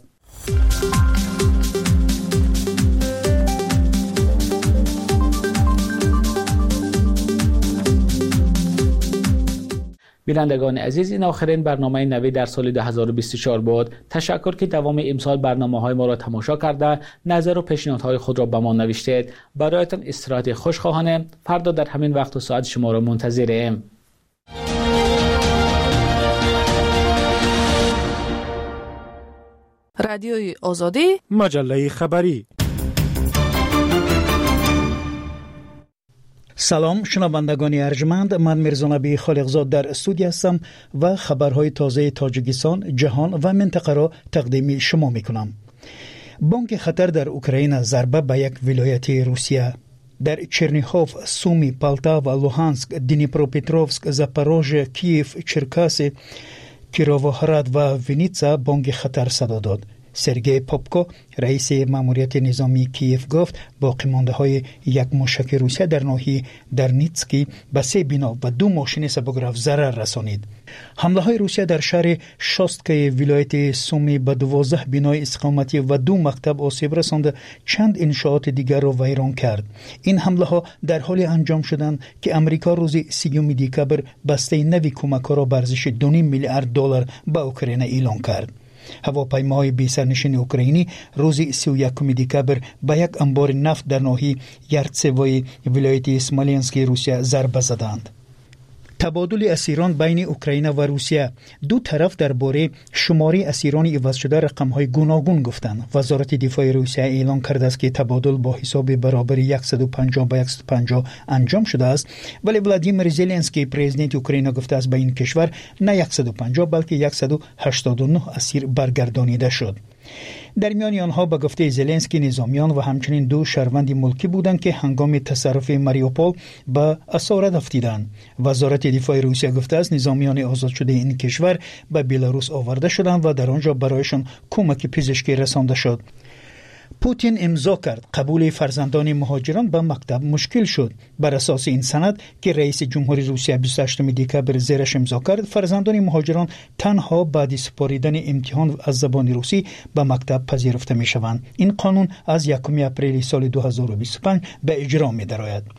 Speaker 12: بینندگان عزیز، این آخرین برنامه نوی در سال دو هزار و بیست و چهار بود. تشکر که دوام امسال برنامه‌های ما را تماشا کرده نظر و پیشنهادهای خود را به ما نوشتید. برایتان استراحت خوشخواهانه. فردا در همین وقت و ساعت شما را منتظریم.
Speaker 6: رادیوی آزادی،
Speaker 17: مجله خبری.
Speaker 1: سلام شنوندگان ارجمند، من میرزانبی خالقزاد در استودیو هستم و خبرهای تازه تاجیکستان، جهان و منطقه را تقدیم شما میکنم. بانک خطر در اوکراین ضربه به یک ولایت روسیه. در چرنیخوف، سومی، پالتا و لوهانسک، دنیپروپتروفسک، زاپاروژه، کیف، چرکاسی، کیرووهراد و وینیتسا بانک خطر صدا داد. سرگئی پاپکو رئیس ماموریت نظامی کیف گفت باقی مانده های یک موشک روسیه در ناحیه درنیتسکی به سه بنا و دو ماشین سبک‌روی ضرر رسانید. حمله های روسیه در شهر شاستکای ولایت سومی به دوازده بنای استقامتی و دو مکتب آسیب رساند، چند انشاءات دیگر را ویران کرد. این حمله ها در حال انجام شدند که امریکا روز سیوم دکبر بسته نوی کمک ها را به ارزش دو میلیارد دلار به اوکراین اعلام کرد. هواپیماهای بی سرنشین اوکراینی روز سی و یکم دکبر به یک انبار نفت در ناحیه یرتسوی ولایت اسمالینسک روسیه ضربه زدند. تبادل اسیران بین اوکراین و روسیه. دو طرف درباره شماری اسیران عوض شده رقم‌های گوناگون گفتند. وزارت دفاع روسیه اعلام کرده است که تبادل با حساب برابر صد و پنجاه به صد و پنجاه انجام شده است، ولی ولادیمیر زلنسکی پرزیدنت اوکراین گفته است به این کشور نه صد و پنجاه بلکه صد و هشتاد و نه اسیر برگردانیده شد. در میان آنها به گفته زلنسکی نظامیان و همچنین دو شهروند ملکی بودند که هنگام تصرف ماریوپول به اسارت افتیدند. وزارت دفاع روسیه گفته است نظامیان آزاد شده این کشور به بلاروس آورده شدند و در آنجا برایشان کمک پزشکی رسانده شد. پوتین امضا کرد قبول فرزندان مهاجران به مکتب مشکل شد. بر اساس این سند که رئیس جمهوری روسیه بیست و هشتم دکبر زیرش امضا کرد، فرزندان مهاجران تنها بعد سپاریدن امتحان از زبان روسی به مکتب پذیرفته می شوند. این قانون از یکم اپریل سال دو هزار و بیست و پنج به اجرا می درآید.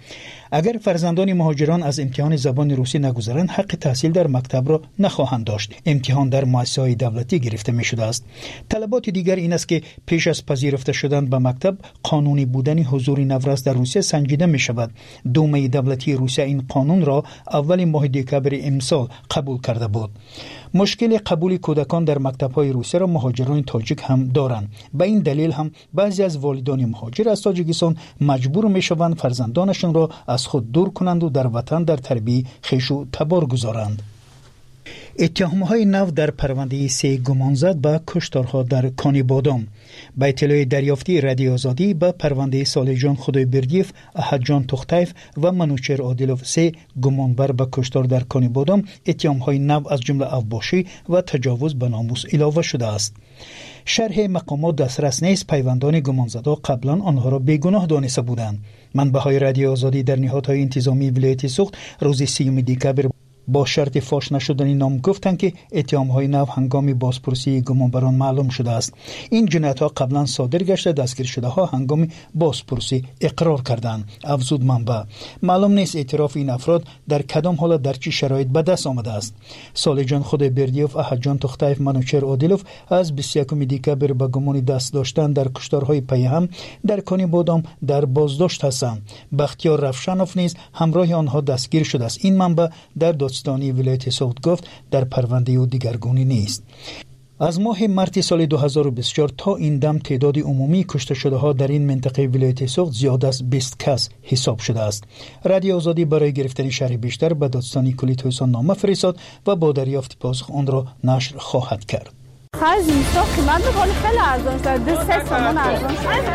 Speaker 1: اگر فرزندان مهاجران از امتحان زبان روسی نگذرند حق تحصیل در مکتب را نخواهند داشت. امتحان در مؤسسه‌های دولتی گرفته می شده است. طلبات دیگر این است که پیش از پذیرفته شدن به مکتب قانونی بودن حضور نوروز در روسیه سنجیده می شود. دومه دولتی روسیه این قانون را اول ماه دکبر امسال قبول کرده بود. مشکل قبول کودکان در مکتب‌های روسیه را مهاجران تاجیک هم دارند. به این دلیل هم بعضی از والدان مهاجر از تاجیکستان مجبور می‌شوند فرزندانشان را از خود دور کنند و در وطن در تربیت خویش و تبار گذارند. اتهام‌های نو در پرونده سه گمانزد به کشتارها در کانی بادام. به اطلاع دریافتی رادیو آزادی به پرونده سالجان خدایبردیف، احدجان تختایف و منوچهر عادلوف سه گمانبر به کشتار در کانی بادام اتهام‌های نو از جمله اوباشی و تجاوز به ناموس علاوه شده است. شرح مقامات دسترس نیست. پیوندان گمانزدا قبلا آنها را بیگناه دانسته بودند. منبع‌های رادیو آزادی در نهادهای انتظامی ولایت سوخت روز سیوم دکبر با شرط فاش نشدنی نام گفتند که اتهام‌های نو هنگام بازپرسی گمانبران معلوم شده است. این جنایت‌ها قبلا صادر گشته، دستگیر شده ها هنگام بازپرسی اقرار کردند. افزود منبع معلوم نیست اعتراف این افراد در کدام حالت در چه شرایط به دست آمده است. سالجان خدایبردیف، احدجان تختایف، منوچهر عادلوف از بیست و یکم دکبر به گمان دست داشتن در کشتارهای پیهم در کانی بادام در بازداشت هستند. بختیار رفشنوف نیز همراه آنها دستگیر شده است. این منبع در دادستانی ولایت سوخت گفت در پرونده او دیگرگونی نیست. از ماه مارس سال دو هزار و بیست و چهار تا این دم تعداد عمومی کشته شده ها در این منطقه ولایت سوخت زیاد از بیست کس حساب شده است. رادیو آزادی برای گرفتن شرح بیشتر به دادستانی کلی توسان نامه فرستاد و با دریافت پاسخ آن را نشر خواهد کرد.
Speaker 15: خرج اینستا قیمت می‌کنه خیلی ارزان شد. دو سه تومان ارزان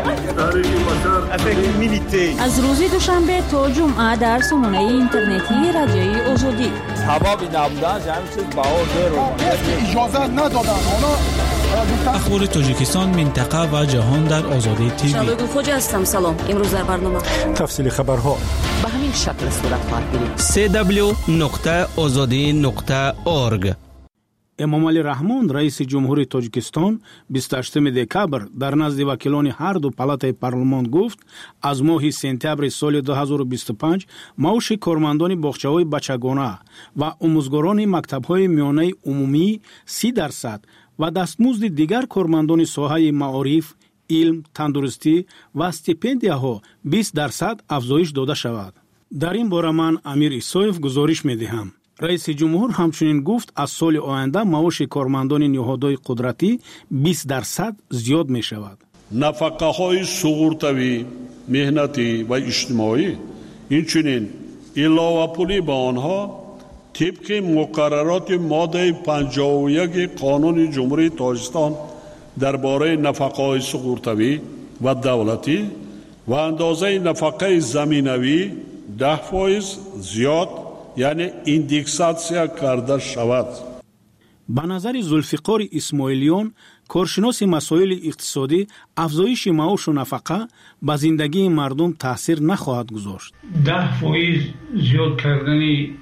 Speaker 15: شد.
Speaker 18: از روز دوشنبه تا جمعه در سامانه اینترنتی رادیوی آزادی.
Speaker 19: سبب نبودن همین چیز بها زیرو.
Speaker 20: اجازه ندادن. حالا
Speaker 25: اخبار تاجیکستان، منطقه و جهان در آزادی تیوی.
Speaker 18: شبگون خوجا هستم. سلام. امروز در برنامه
Speaker 20: تفصیل خبرها
Speaker 18: به همین شکل صورت خواهد گرفت.
Speaker 25: سه دبلیو نقطه آزادی نقطه اورگ.
Speaker 17: امامعلی رحمان رئیس جمهوری تاجیکستان بیست و هشتم دکبر در نزد وکیلان هر دو پالاتای پارلمان گفت از ماه سپتامبر سال دو هزار و بیست و پنج معاش کارمندان باغچه‌های بچگانه و آموزگاران مکتب‌های میانه عمومی سی درصد و دستمزد دیگر کارمندان ساحه معارف، علم، تندرستی و استیپندیاها بیست درصد افزایش داده شود. در این باره من امیر ایسایف گزارش می‌دهم. رئیس جمهور همچنین گفت از سال آینده معاش کارمندان نهادهای قدرتی بیست درصد زیاد می شود.
Speaker 26: نفقه های سقورتوی، مهنتی و اجتماعی اینچنین علاوه پولی به آنها طبق مقررات ماده پنجاه و یک قانون جمهوری تاجیکستان درباره نفقه های سقورتوی و دولتی و اندازه نفقه زمینوی ده فایز زیاد یعنی ایندکساسیا کرده شود.
Speaker 17: به نظر ذوالفقار اسماعیلیان کارشناس مسائل اقتصادی افزایش معاش و نفقه به زندگی مردم تاثیر نخواهد گذاشت.
Speaker 27: ده فایز زیاد کردن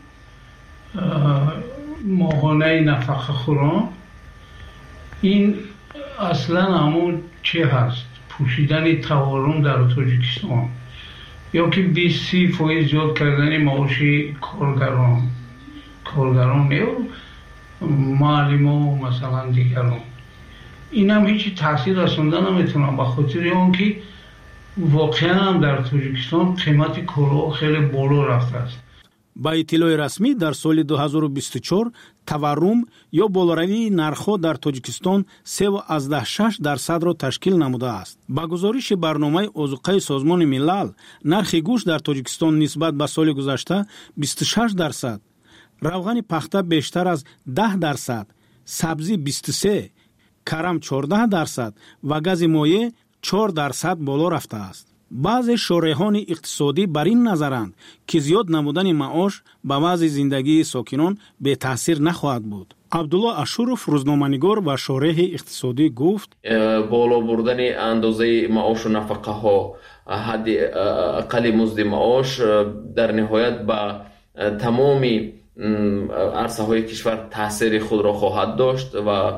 Speaker 27: ماهانه نفقه خوران این اصلا همون چه هست؟ پوشیدن تورم در تاجیکستان یا که بیست سی فایز زیاد کردن معاش کارگران کارگران یا معلم و مثلا دیگران این هم هیچی تاثیر رسونده نمیتونم به خاطر اون که واقعا هم در تاجیکستان قیمت کالا خیلی بالا رفته است.
Speaker 17: با اطلاع رسمی در سال دو هزار و بیست و چهار تورم یا بالاروی نرخ‌ها در تاجیکستان سه و از شش درصد را تشکیل نموده است. با گزارش برنامه اوضاع سازمان ملل نرخ گوشت در تاجیکستان نسبت به سال گذشته بیست و شش درصد، روغن پخته بیشتر از ده درصد، سبزی بیست و سه، کرم چهارده درصد و گاز مایع چهار درصد بالا رفته است. بعضی شارحان اقتصادی بر این نظرند که زیاد نمودن معاش به وضع زندگی ساکنان به تاثیر نخواهد بود. عبدالله اشورف روزنامه‌نگار و شارح اقتصادی گفت
Speaker 28: بالا بردن اندازه معاش و نفقه ها، حد اقل مزد معاش در نهایت به تمام عرصه های کشور تاثیر خود را خواهد داشت و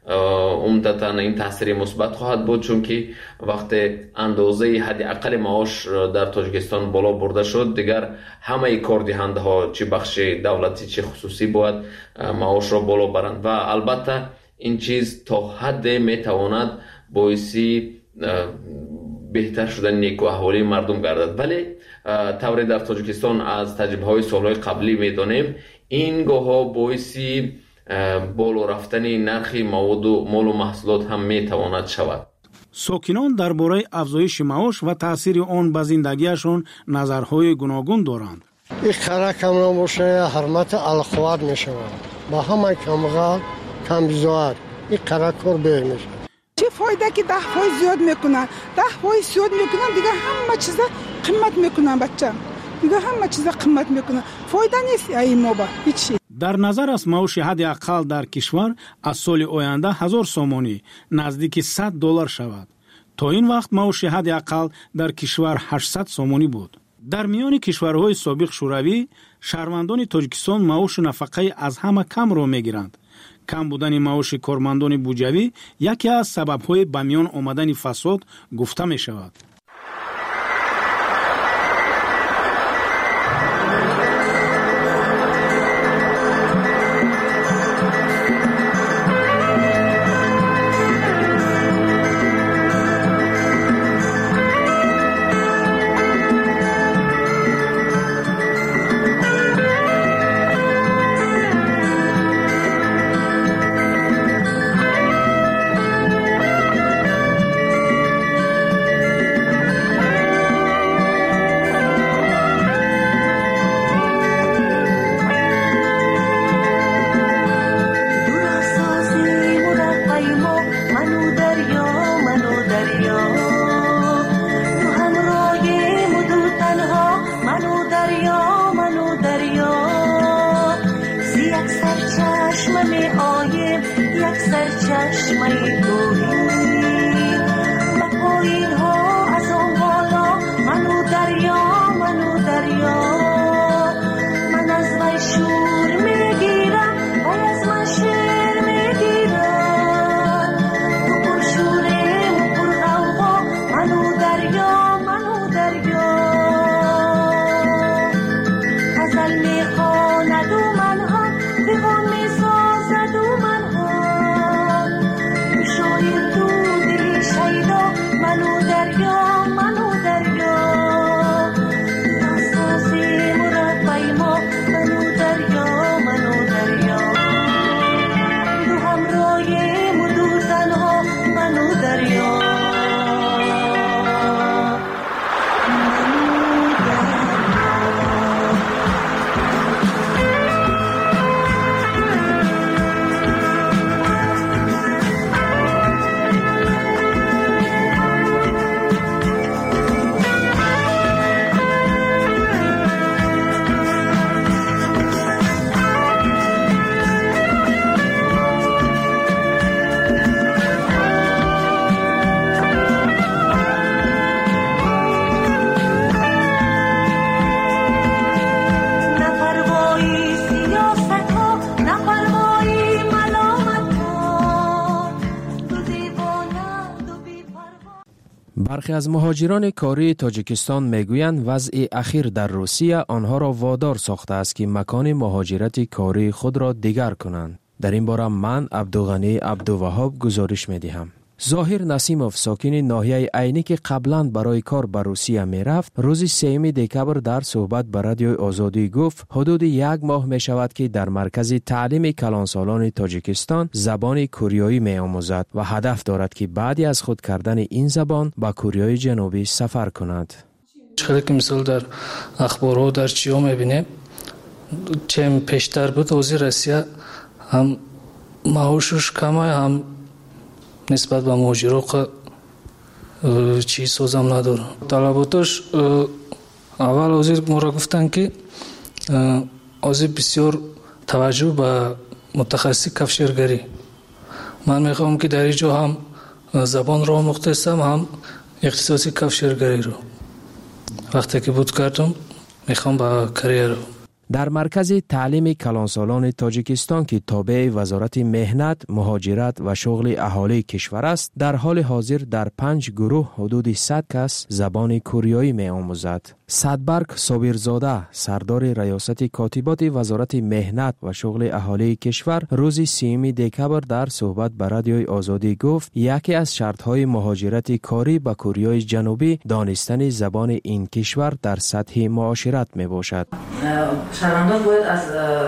Speaker 28: عمدتاً این تاثیر مثبت خواهد بود، چون که وقتی اندازه حد اقل معاش در تاجیکستان بالا برده شد، دیگر همه کار دهنده ها چه بخش دولتی چه خصوصی باید معاش را بالا برند و البته این چیز تا حد میتواند باعثی بهتر شدن نیک و احوالی مردم گردد. ولی طوری در تاجیکستان از تجربه های سالهای قبلی میدانیم این گاه باعثی بالا رفتن نرخ مواد و مال و محصولات هم میتواند شود.
Speaker 17: ساکنان درباره افزایش معاش و تاثیر آن به زندگیشان نظرهای گوناگون دارند.
Speaker 3: این کار کم باشه حرمت الخواد میشه با همه کمغال کم زیاد این کار کار بیر میشه.
Speaker 8: چه فایده که ده فایز زیاد میکنن ده فایز زیاد میکنن دیگه همه چیزا قیمت میکنن بچه دیگه همه چیزا قیمت میکنن فایده نیست این ما با هیچی.
Speaker 17: در نظر است معاش حد اقل در کشور از سال آینده هزار سومانی نزدیک صد دلار شود. تا این وقت معاش حد اقل در کشور هشتصد سومانی بود. در میان کشورهای سابق شوروی شهروندان تاجیکستان معاش نفقه از همه کم را میگیرند. کم بودن معاش کارمندان بودجوی یکی از سبب‌های به میان آمدن فساد گفته می شود.
Speaker 9: برخی از مهاجران کاری تاجیکستان میگویند وضع اخیر در روسیه آنها را وادار ساخته است که مکان مهاجرت کاری خود را دیگر کنند. در این باره من عبدالغنی عبدالوهاب گزارش میدهم. ظاهر نسیموف ساکن ناحیه عینی که قبلا برای کار به روسیه می رفت روز سوم دکبر در صحبت به رادیوی آزادی گفت حدود یک ماه می شود که در مرکز تعلیم کلانسالان تاجیکستان زبان کوریایی می آموزد و هدف دارد که بعدی از خود کردن این زبان به کوریای جنوبی سفر کند.
Speaker 14: چقدر که مثال در اخبارها در چیا می بینیم چم پیشتر بود اوزی روسیه هم معاشش کمه هم نسبت به مهاجران چیز سوزم نداره. طلباتش اول اوزی مرا گفتن که اوزی بسیار توجه به متخصصی کفشیرگری. من میخوام که در اینجا هم زبان را مختصم هم اختصاصی کفشیرگری رو وقتی که بود کردم میخوام با کریر رو.
Speaker 9: در مرکز تعلیم کلانسالان تاجیکستان که تابع وزارت مهنت، مهاجرت و شغل اهالی کشور است، در حال حاضر در پنج گروه حدود صد کس زبان کوریایی می آموزد. صدبرگ صابرزاده، سردار ریاست کاتبات وزارت مهنت و شغل اهالی کشور، روز سیوم دکبر در صحبت به رادیوی آزادی گفت یکی از شرط‌های مهاجرت کاری به کوریای جنوبی دانستن زبان این کشور در سطح معاشرت می باشد.
Speaker 4: شهروندان باید از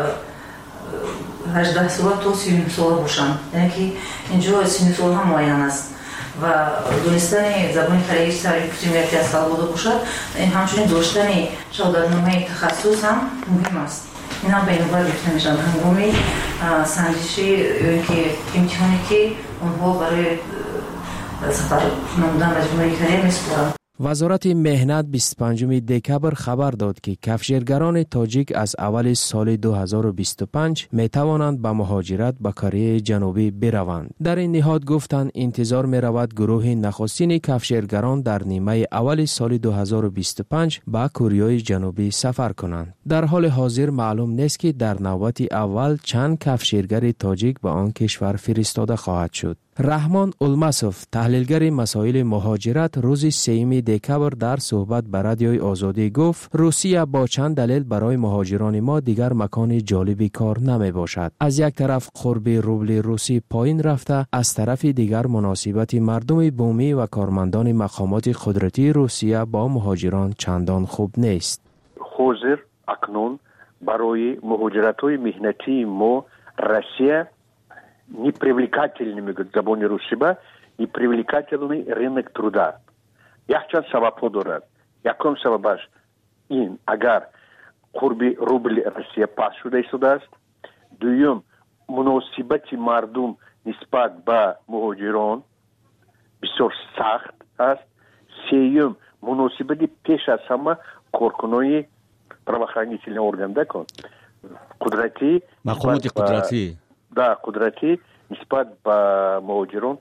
Speaker 4: هجده سال تا سی و نه سال باشند، یعنی که اینجا سی و نه سال هم معین است و دانستن زبان کره سر یک از سال بوده باشد. همچنین داشتن شهادتنامه تخصص هم مهم است. این هم به نظر گرفته میشن هنگامی سنجشی که امتحانی که اونها برای سفر نمودن به جمهوری کره میسپارند.
Speaker 9: وزارت مهنت بیست و پنجم دکبر خبر داد که کفشگران تاجیک از اول سال دو هزار و بیست و پنج می توانند به مهاجرت به کره جنوبی بروند. در این نهاد گفتند انتظار می رود گروه نخستین کفشگران در نیمه اول سال دو هزار و بیست و پنج به کره جنوبی سفر کنند. در حال حاضر معلوم نیست که در نوبت اول چند کفشگر تاجیک به آن کشور فرستاده خواهد شد. رحمان اولماسوف، تحلیلگر مسائل مهاجرت، روز سوم دکبر در صحبت به رادیوی آزادی گفت روسیه با چند دلیل برای مهاجران ما دیگر مکان جالبی کار نمی باشد. از یک طرف قرب روبل روسی پایین رفته، از طرف دیگر مناسبت مردم بومی و کارمندان مقامات قدرتی روسیه با مهاجران چندان خوب نیست.
Speaker 2: حاضر اکنون برای مهاجرت‌های مهنتی ما روسیه непривлекательными забони Русиба, непривлекательный рынок труда. Яхчан сабабҳо дорад. Якум сабабаш ин агар қурби рубли Россия паст шуда истодааст. Дуюм муносибати мардум нисбат ба муҳоҷирон бисёр сахт аст. Сеюм муносибати пеш аз ҳама коркунои правоохранительный орган дакон. Қудрати
Speaker 13: мақомоти қудрати
Speaker 2: да қудрати нисбат ба муҳоҷирон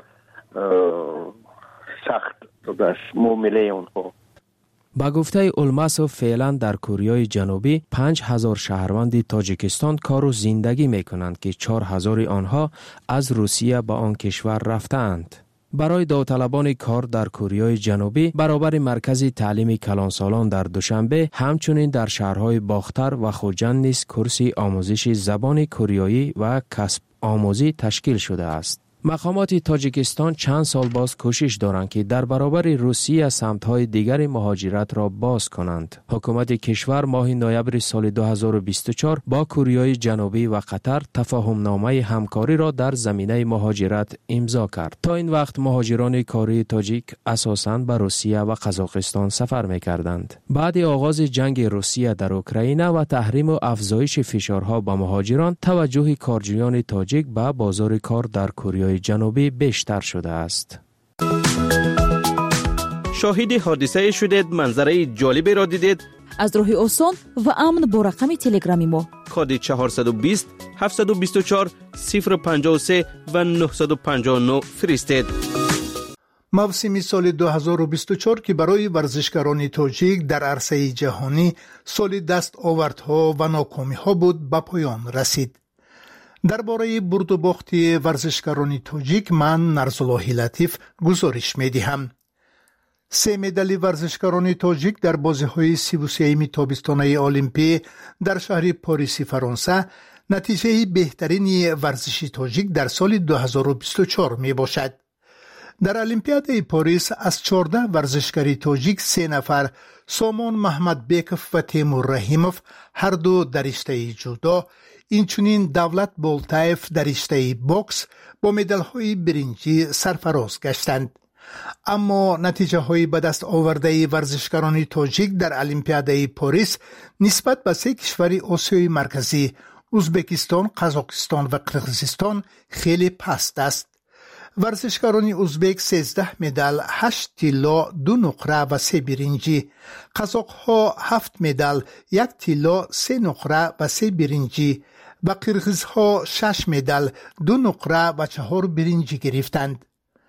Speaker 2: сахт даст муомилаи онҳо.
Speaker 9: با گفته اولماسوف فعلا در کوریای جنوبی پنج هزار شهروند تاجیکستان کار و زندگی می کنند که چهار هزار آنها از روسیه به آن کشور رفتند. برای داوطلبان کار در کوریای جنوبی برابر مرکز تعلیم کلانسالان در دوشنبه همچنین در شهرهای باختر و خوجند نیز کورس آموزش زبان کوریایی و کسب آموزی تشکیل شده است. مقامات تاجیکستان چند سال باز کوشش دارند که در برابر روسیه سمت‌های دیگر مهاجرت را باز کنند. حکومت کشور ماه نوامبر سال دو هزار و بیست و چهار با کوریای جنوبی و قطر تفاهم‌نامه همکاری را در زمینه مهاجرت امضا کرد. تا این وقت مهاجران کاری تاجیک اساساً به روسیه و قزاقستان سفر می‌کردند. بعد آغاز جنگ روسیه در اوکراین و تحریم و افزایش فشارها به مهاجران، توجه کارجویان تاجیک به بازار کار در کوریای جنوبی بیشتر شده است.
Speaker 25: شاهد حادثه شدید، منظره جالبی را دیدید؟
Speaker 6: از راه آسان و امن با رقم تلگرامی ما
Speaker 25: کد چهارصد و بیست هفتصد و بیست و چهار صفر پنجاه و سه و نهصد و پنجاه و نه فرستید.
Speaker 5: موسم سال دو هزار و بیست و چهار که برای ورزشکاران تاجیک در عرصه جهانی سال دست آوردها و ناکامی‌ها بود به پایان رسید. درباره برد و باخت ورزشکاران تاجیک من نرزالله لطیف گزارش می‌دهم. سه مدال ورزشکاران تاجیک در بازی‌های سی و سوم تابستانه المپی در شهر پاریس فرانسه نتیجه بهترین ورزشی تاجیک در سال دو هزار و بیست و چهار میباشد. در المپیاد پاریس از چهارده ورزشکار تاجیک سه نفر، سامان محمد بیکف و تیمور رحیموف، هر دو در رشته جودو، اینچنین دولت بولتایف در رشته بوکس با مدال‌های برنجی سرفراز گشتند. اما نتیجه های به دست آورده ورزشکاران تاجیک در المپیاد پاریس نسبت به سه کشور آسیای مرکزی ازبکستان، قزاقستان و قرقیزستان خیلی پست است. ورزشکاران ازبک سیزده مدال، هشت طلا، دو نقره و سه برنجی، قزاق‌ها هفت مدال، یک طلا، سه نقره و سه برنجی و قرقیزها شش مدال، دو نقره و چهار برنجی گرفتند.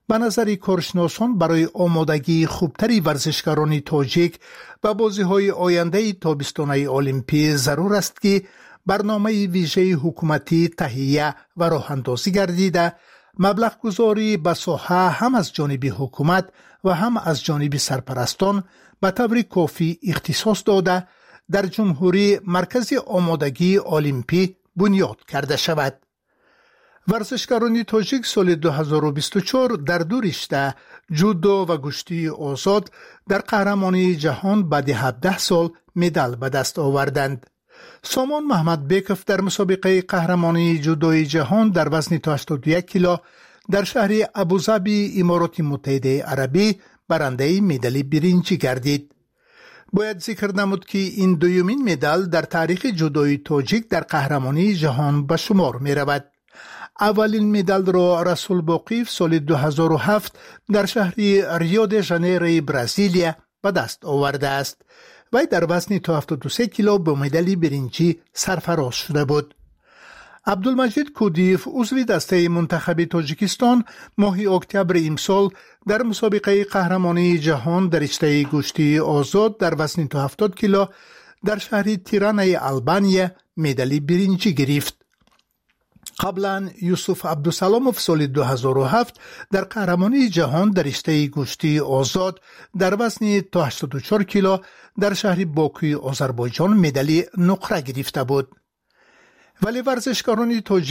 Speaker 5: به نظر کارشناسان برای آمادگی خوبتری ورزشکاران تاجیک به بازی‌های آینده تابستانه المپی ضرور است که برنامه ویژه حکومتی تهیه و راه اندازی گردیده، مبلغ گذاری به ساحه هم از جانب حکومت و هم از جانب سرپرستان به طور کافی اختصاص داده در جمهوری مرکز آمادگی المپی بنیاد کرده شود. ورزشکاران تاجیک سال دو هزار و بیست و چهار در دو رشته جودو و کشتی آزاد در قهرمانی جهان بعد هفده سال مدال به دست آوردند. سامان محمد بیکف در مسابقه قهرمانی جودوی جهان در وزن تا هشتاد و یک کیلو در شهر ابوظبی امارات متحده عربی برنده مدال برنجی گردید. باید ذکر نمود که این دومین مدال در تاریخ جودوی تاجیک در قهرمانی جهان به شمار می رود. اولین مدال را رسول باقیف سال دو هزار و هفت در شهر ریو د ژانیرو برزیلیا به دست آورده است. وی در وزن تا هفتاد و سه کیلو به مدال برنجی سرفراز شده بود. عبدالمجید کودیف عضو دسته منتخب تاجیکستان ماه اکتبر امسال در مسابقه قهرمانی جهان در رشته کشتی آزاد در وزن تا هفتاد کیلو در شهر تیرانه آلبانیا مدال برنجی گرفت. قبلا یوسف عبدالسلاموف سال دو هزار و هفت در قهرمانی جهان در رشته کشتی آزاد در وزن تا هشتاد و چهار کیلو در شهر باکوی آذربایجان مدال نقره گرفته بود. ولی ورزشکاران تاجیک